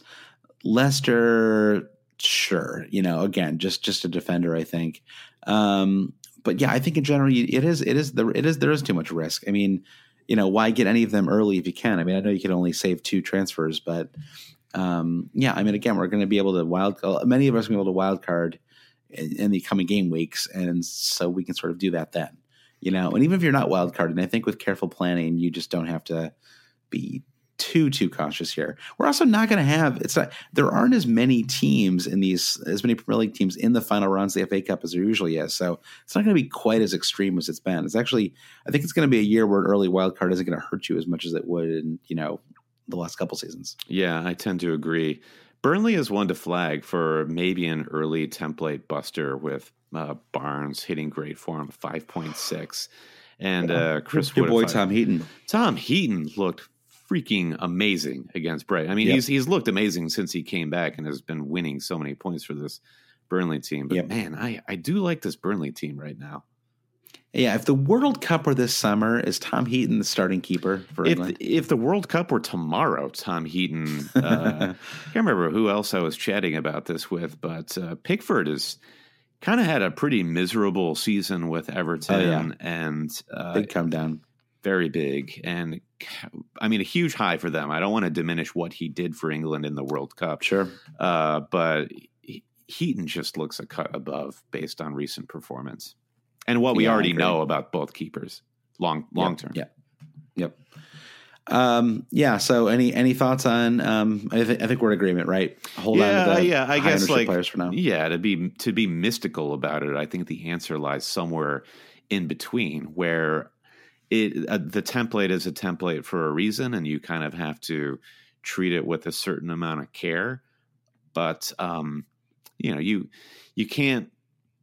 Leicester – sure, you know, again, just just a defender, I think. Um, but yeah, I think in general, it is it is the it is there is too much risk. I mean, you know, why get any of them early if you can? I mean, I know you can only save two transfers, but um, yeah, I mean, again, we're going to be able to wild. Many of us are going to be able to wild card in, in the coming game weeks, and so we can sort of do that then, you know. And even if you're not wild carding, I think with careful planning, you just don't have to be too too cautious here. We're also not going to have it's not there aren't as many teams in these as many Premier League teams in the final rounds of the F A Cup as there usually is. So it's not going to be quite as extreme as it's been. It's actually I think it's going to be a year where an early wild card isn't going to hurt you as much as it would in, you know, the last couple seasons. Yeah, I tend to agree. Burnley is one to flag for maybe an early template buster with uh, Barnes hitting great form five point six and uh, Chris your boy Wood, Tom Heaton. Tom Heaton looked freaking amazing against Brighton. I mean, yep. he's he's looked amazing since he came back and has been winning so many points for this Burnley team. But yep. man, I, I do like this Burnley team right now. Yeah, if the World Cup were this summer, is Tom Heaton the starting keeper for if, England? If the World Cup were tomorrow, Tom Heaton, uh, I can't remember who else I was chatting about this with, but uh, Pickford has kind of had a pretty miserable season with Everton. Oh, yeah. and uh, Big come down. Very big. And I mean, a huge high for them. I don't want to diminish what he did for England in the World Cup. Sure. Uh, but Heaton just looks a cut above based on recent performance and what we yeah, already know about both keepers long, long yep, term. Yep. Yep. Um, yeah. So any, any thoughts on, um, I, th- I think we're in agreement, right? Hold yeah, on to the yeah, I guess like, players for now. Yeah. To be, to be mystical about it, I think the answer lies somewhere in between where It, uh, the template is a template for a reason, and you kind of have to treat it with a certain amount of care. But um, you know, you you can't,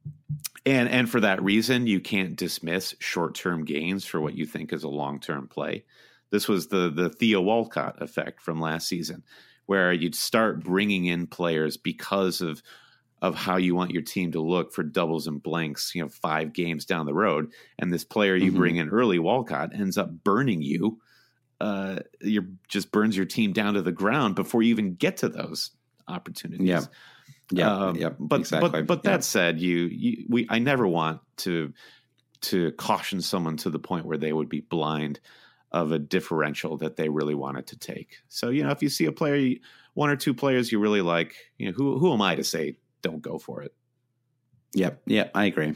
and and for that reason, you can't dismiss short term gains for what you think is a long term play. This was the the Theo Walcott effect from last season, where you'd start bringing in players because of. of how you want your team to look for doubles and blanks, you know, five games down the road. And this player you mm-hmm. bring in early, Walcott, ends up burning you. Uh, you just burns your team down to the ground before you even get to those opportunities. Yeah. Yeah. Um, yeah but, exactly. but, but yeah. that said, you, you, we, I never want to, to caution someone to the point where they would be blind of a differential that they really wanted to take. So, you know, if you see a player, one or two players you really like, you know, who, who am I to say, don't go for it. Yep. Yeah, I agree.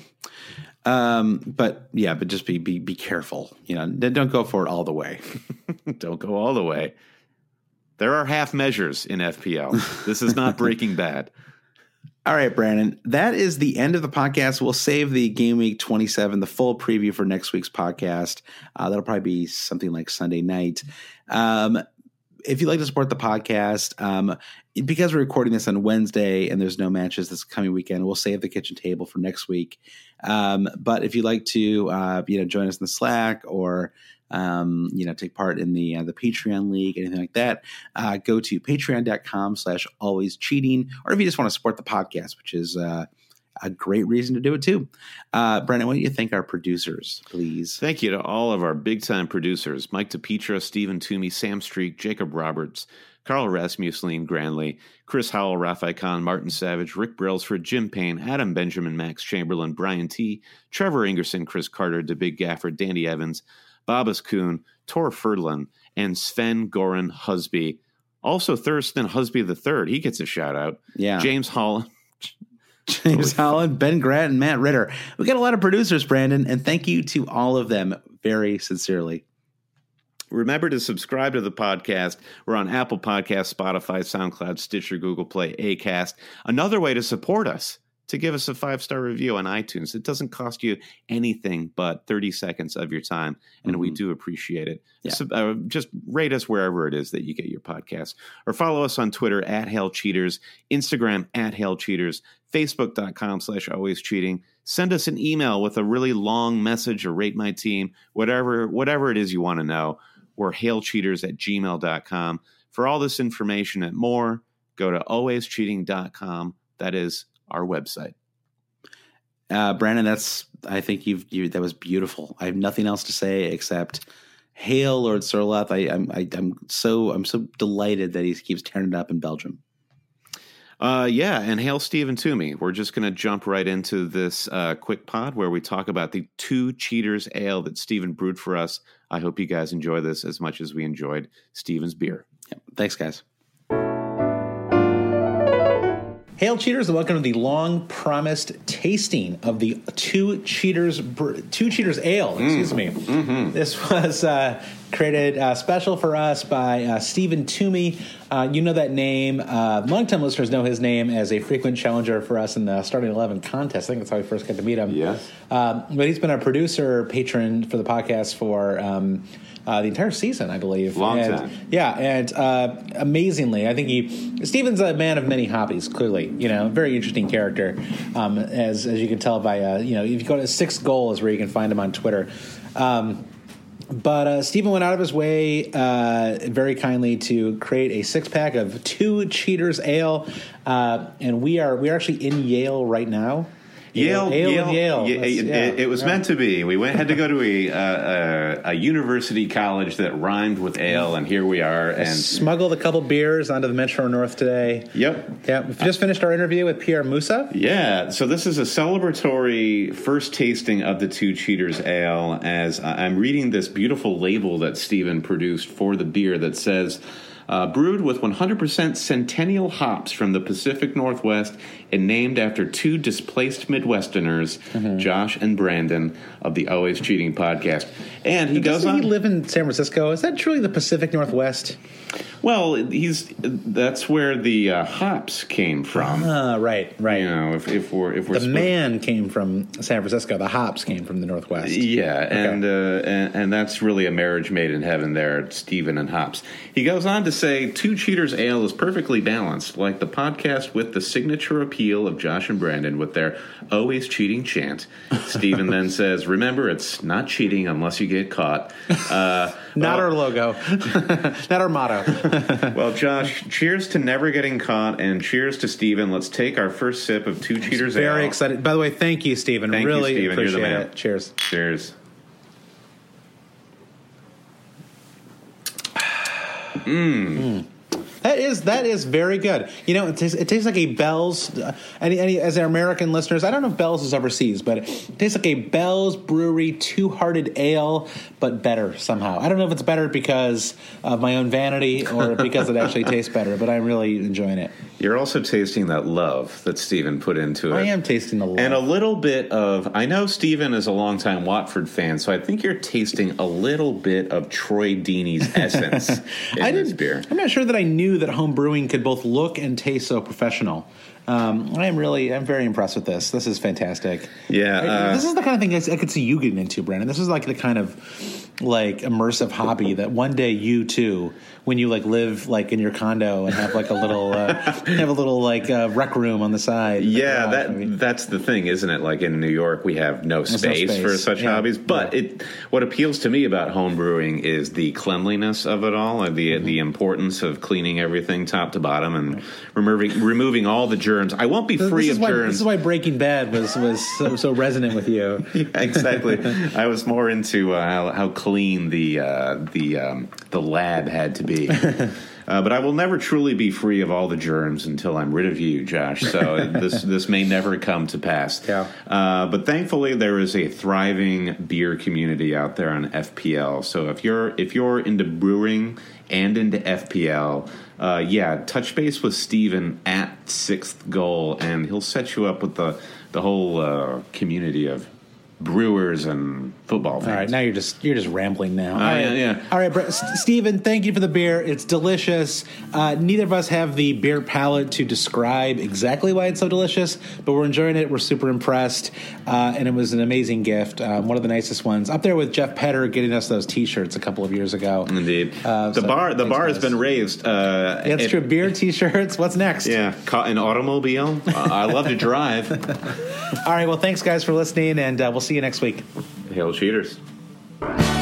Um, but yeah, but just be, be, be careful, you know, don't go for it all the way. Don't go all the way. There are half measures in F P L. This is not Breaking Bad. All right, Brandon, that is the end of the podcast. We'll save the game week twenty-seven, the full preview for next week's podcast. Uh, that'll probably be something like Sunday night. Um, If you'd like to support the podcast, um, because we're recording this on Wednesday and there's no matches this coming weekend, we'll save the kitchen table for next week. Um, but if you'd like to, uh, you know, join us in the Slack or, um, you know, take part in the uh, the Patreon League, anything like that, uh, go to patreon.com slash always cheating. Or if you just want to support the podcast, which is uh, a great reason to do it too. Uh, Brandon, why don't you thank our producers, please? Thank you to all of our big-time producers, Mike DePietro, Stephen Toomey, Sam Streak, Jacob Roberts, Carl Rasmus, Lean Granley, Chris Howell, Rafai Khan, Martin Savage, Rick Brailsford, Jim Payne, Adam Benjamin, Max Chamberlain, Brian T., Trevor Ingerson, Chris Carter, DeBig Gaffer, Danny Evans, Babas Kuhn, Tor Ferdlin, and Sven Goran Husby. Also Thurston Husby the third. He gets a shout-out. Yeah. James Holland. James Holland, Ben Gratt, and Matt Ritter. We got a lot of producers, Brandon, and thank you to all of them very sincerely. Remember to subscribe to the podcast. We're on Apple Podcasts, Spotify, SoundCloud, Stitcher, Google Play, Acast. Another way to support us to give us a five-star review on iTunes. It doesn't cost you anything but thirty seconds of your time, and mm-hmm. we do appreciate it. Yeah. So, uh, just rate us wherever it is that you get your podcast, or follow us on Twitter at Hail Cheaters, Instagram at Hail Cheaters, Facebook.com slash always cheating. Send us an email with a really long message or rate my team, whatever, whatever it is you want to know. We're hailcheaters at gmail dot com. For all this information and more, go to always cheating dot com. That is our website. Uh, Brandon, that's, I think you've, you, that was beautiful. I have nothing else to say except hail Lord Sorloth. I, I'm, I, I'm so, I'm so delighted that he keeps tearing it up in Belgium. Uh, yeah. And hail Stephen Toomey. We're just going to jump right into this, uh, quick pod where we talk about the Two Cheaters Ale that Stephen brewed for us. I hope you guys enjoy this as much as we enjoyed Stephen's beer. Yeah. Thanks, guys. Hail Cheaters, and welcome to the long-promised tasting of the Two Cheaters Two Cheaters Ale. Excuse mm. me. Mm-hmm. This was uh, created uh, special for us by uh, Stephen Toomey. Uh, you know that name. Uh, long-time listeners know his name as a frequent challenger for us in the Starting Eleven contest. I think that's how we first got to meet him. Yes. Um, but he's been a producer, patron for the podcast for Um, Uh, the entire season, I believe. Long and, time. Yeah, and uh, amazingly, I think he Stephen's a man of many hobbies. Clearly, you know, very interesting character. Um, as as you can tell by uh, you know, if you go to Sixth Goal is where you can find him on Twitter. Um, but uh, Stephen went out of his way uh, very kindly to create a six pack of Two Cheaters Ale, uh, and we are we are actually in Yale right now. Yale, Yale, Yale, Yale. Yale. It, yeah, it, it was yeah. meant to be. We went had to go to a, uh, a a university college that rhymed with ale, and here we are. And I smuggled a couple beers onto the Metro North today. Yep. Yeah, we just finished our interview with Pierre Moussa. Yeah, so this is a celebratory first tasting of the Two Cheaters Ale. As I'm reading this beautiful label that Stephen produced for the beer that says, Uh, brewed with one hundred percent Centennial hops from the Pacific Northwest and named after two displaced Midwesterners, mm-hmm. Josh and Brandon of the Always Cheating podcast. And he goes on. Does he live in San Francisco? Is that truly the Pacific Northwest? Well, he's that's where the uh, hops came from. Ah, right, right. You know, if, if we're if we're the man came from San Francisco, the hops came from the Northwest. Yeah, okay. and, uh, and and that's really a marriage made in heaven there, Stephen and hops. He goes on to say, Two Cheaters Ale is perfectly balanced, like the podcast with the signature appeal of Josh and Brandon with their always cheating chant. Stephen then says, remember, it's not cheating unless you get caught. Uh, not well, our logo. Not our motto. Well, Josh, cheers to never getting caught, and cheers to Stephen. Let's take our first sip of Two Cheaters Ale. Very excited. By the way, thank you, Stephen. Thank really you, Stephen. appreciate You're the man. it. Cheers. Cheers. Mmm. Mm. That is that is very good. You know, it tastes, it tastes like a Bell's. Uh, any, any as our American listeners, I don't know if Bell's is overseas, but it tastes like a Bell's Brewery Two Hearted Ale, but better somehow. I don't know if it's better because of my own vanity or because it actually tastes better, but I'm really enjoying it. You're also tasting that love that Stephen put into it. I am tasting the love. And a little bit of, I know Stephen is a longtime Watford fan, so I think you're tasting a little bit of Troy Deeney's essence in I this beer. I'm not sure that I knew that home brewing could both look and taste so professional. Um, I am really, I'm very impressed with this. This is fantastic. Yeah. Uh, this is the kind of thing I, I could see you getting into, Brandon. This is like the kind of like immersive hobby that one day you too, when you like live like in your condo and have like a little, uh, have a little like uh, rec room on the side. Yeah, garage, that I mean. that's the thing, isn't it? Like in New York, we have no space, no space. for such yeah. hobbies. But yeah. it, what appeals to me about home brewing is the cleanliness of it all, and the mm-hmm. the importance of cleaning everything top to bottom and right. removing removing all the germs. I won't be this, free this of why, germs. This is why Breaking Bad was was so, so resonant with you. Yeah, exactly. I was more into uh, how, how clean the uh, the um, the lab had to be. Uh, but I will never truly be free of all the germs until I'm rid of you, Josh. So this this may never come to pass. Yeah. Uh, but thankfully, there is a thriving beer community out there on F P L. So if you're if you're into brewing and into F P L, uh, yeah, touch base with Stephen at Sixth Goal, and he'll set you up with the the whole uh, community of Brewers and football fans. All right, now you're just you're just rambling now. Uh, All right, yeah, yeah. All right, Brett, S- Stephen, thank you for the beer. It's delicious. Uh, neither of us have the beer palate to describe exactly why it's so delicious, but we're enjoying it. We're super impressed, uh, and it was an amazing gift. Um, one of the nicest ones, up there with Jeff Petter getting us those T-shirts a couple of years ago. Indeed, Uh, the so bar the thanks, bar guys. has been raised. Uh, Yeah, that's it- true. Beer, T-shirts. What's next? Yeah, ca- an automobile. uh, I love to drive. All right. Well, thanks guys for listening, and uh, we'll see you next week. Hail cheaters.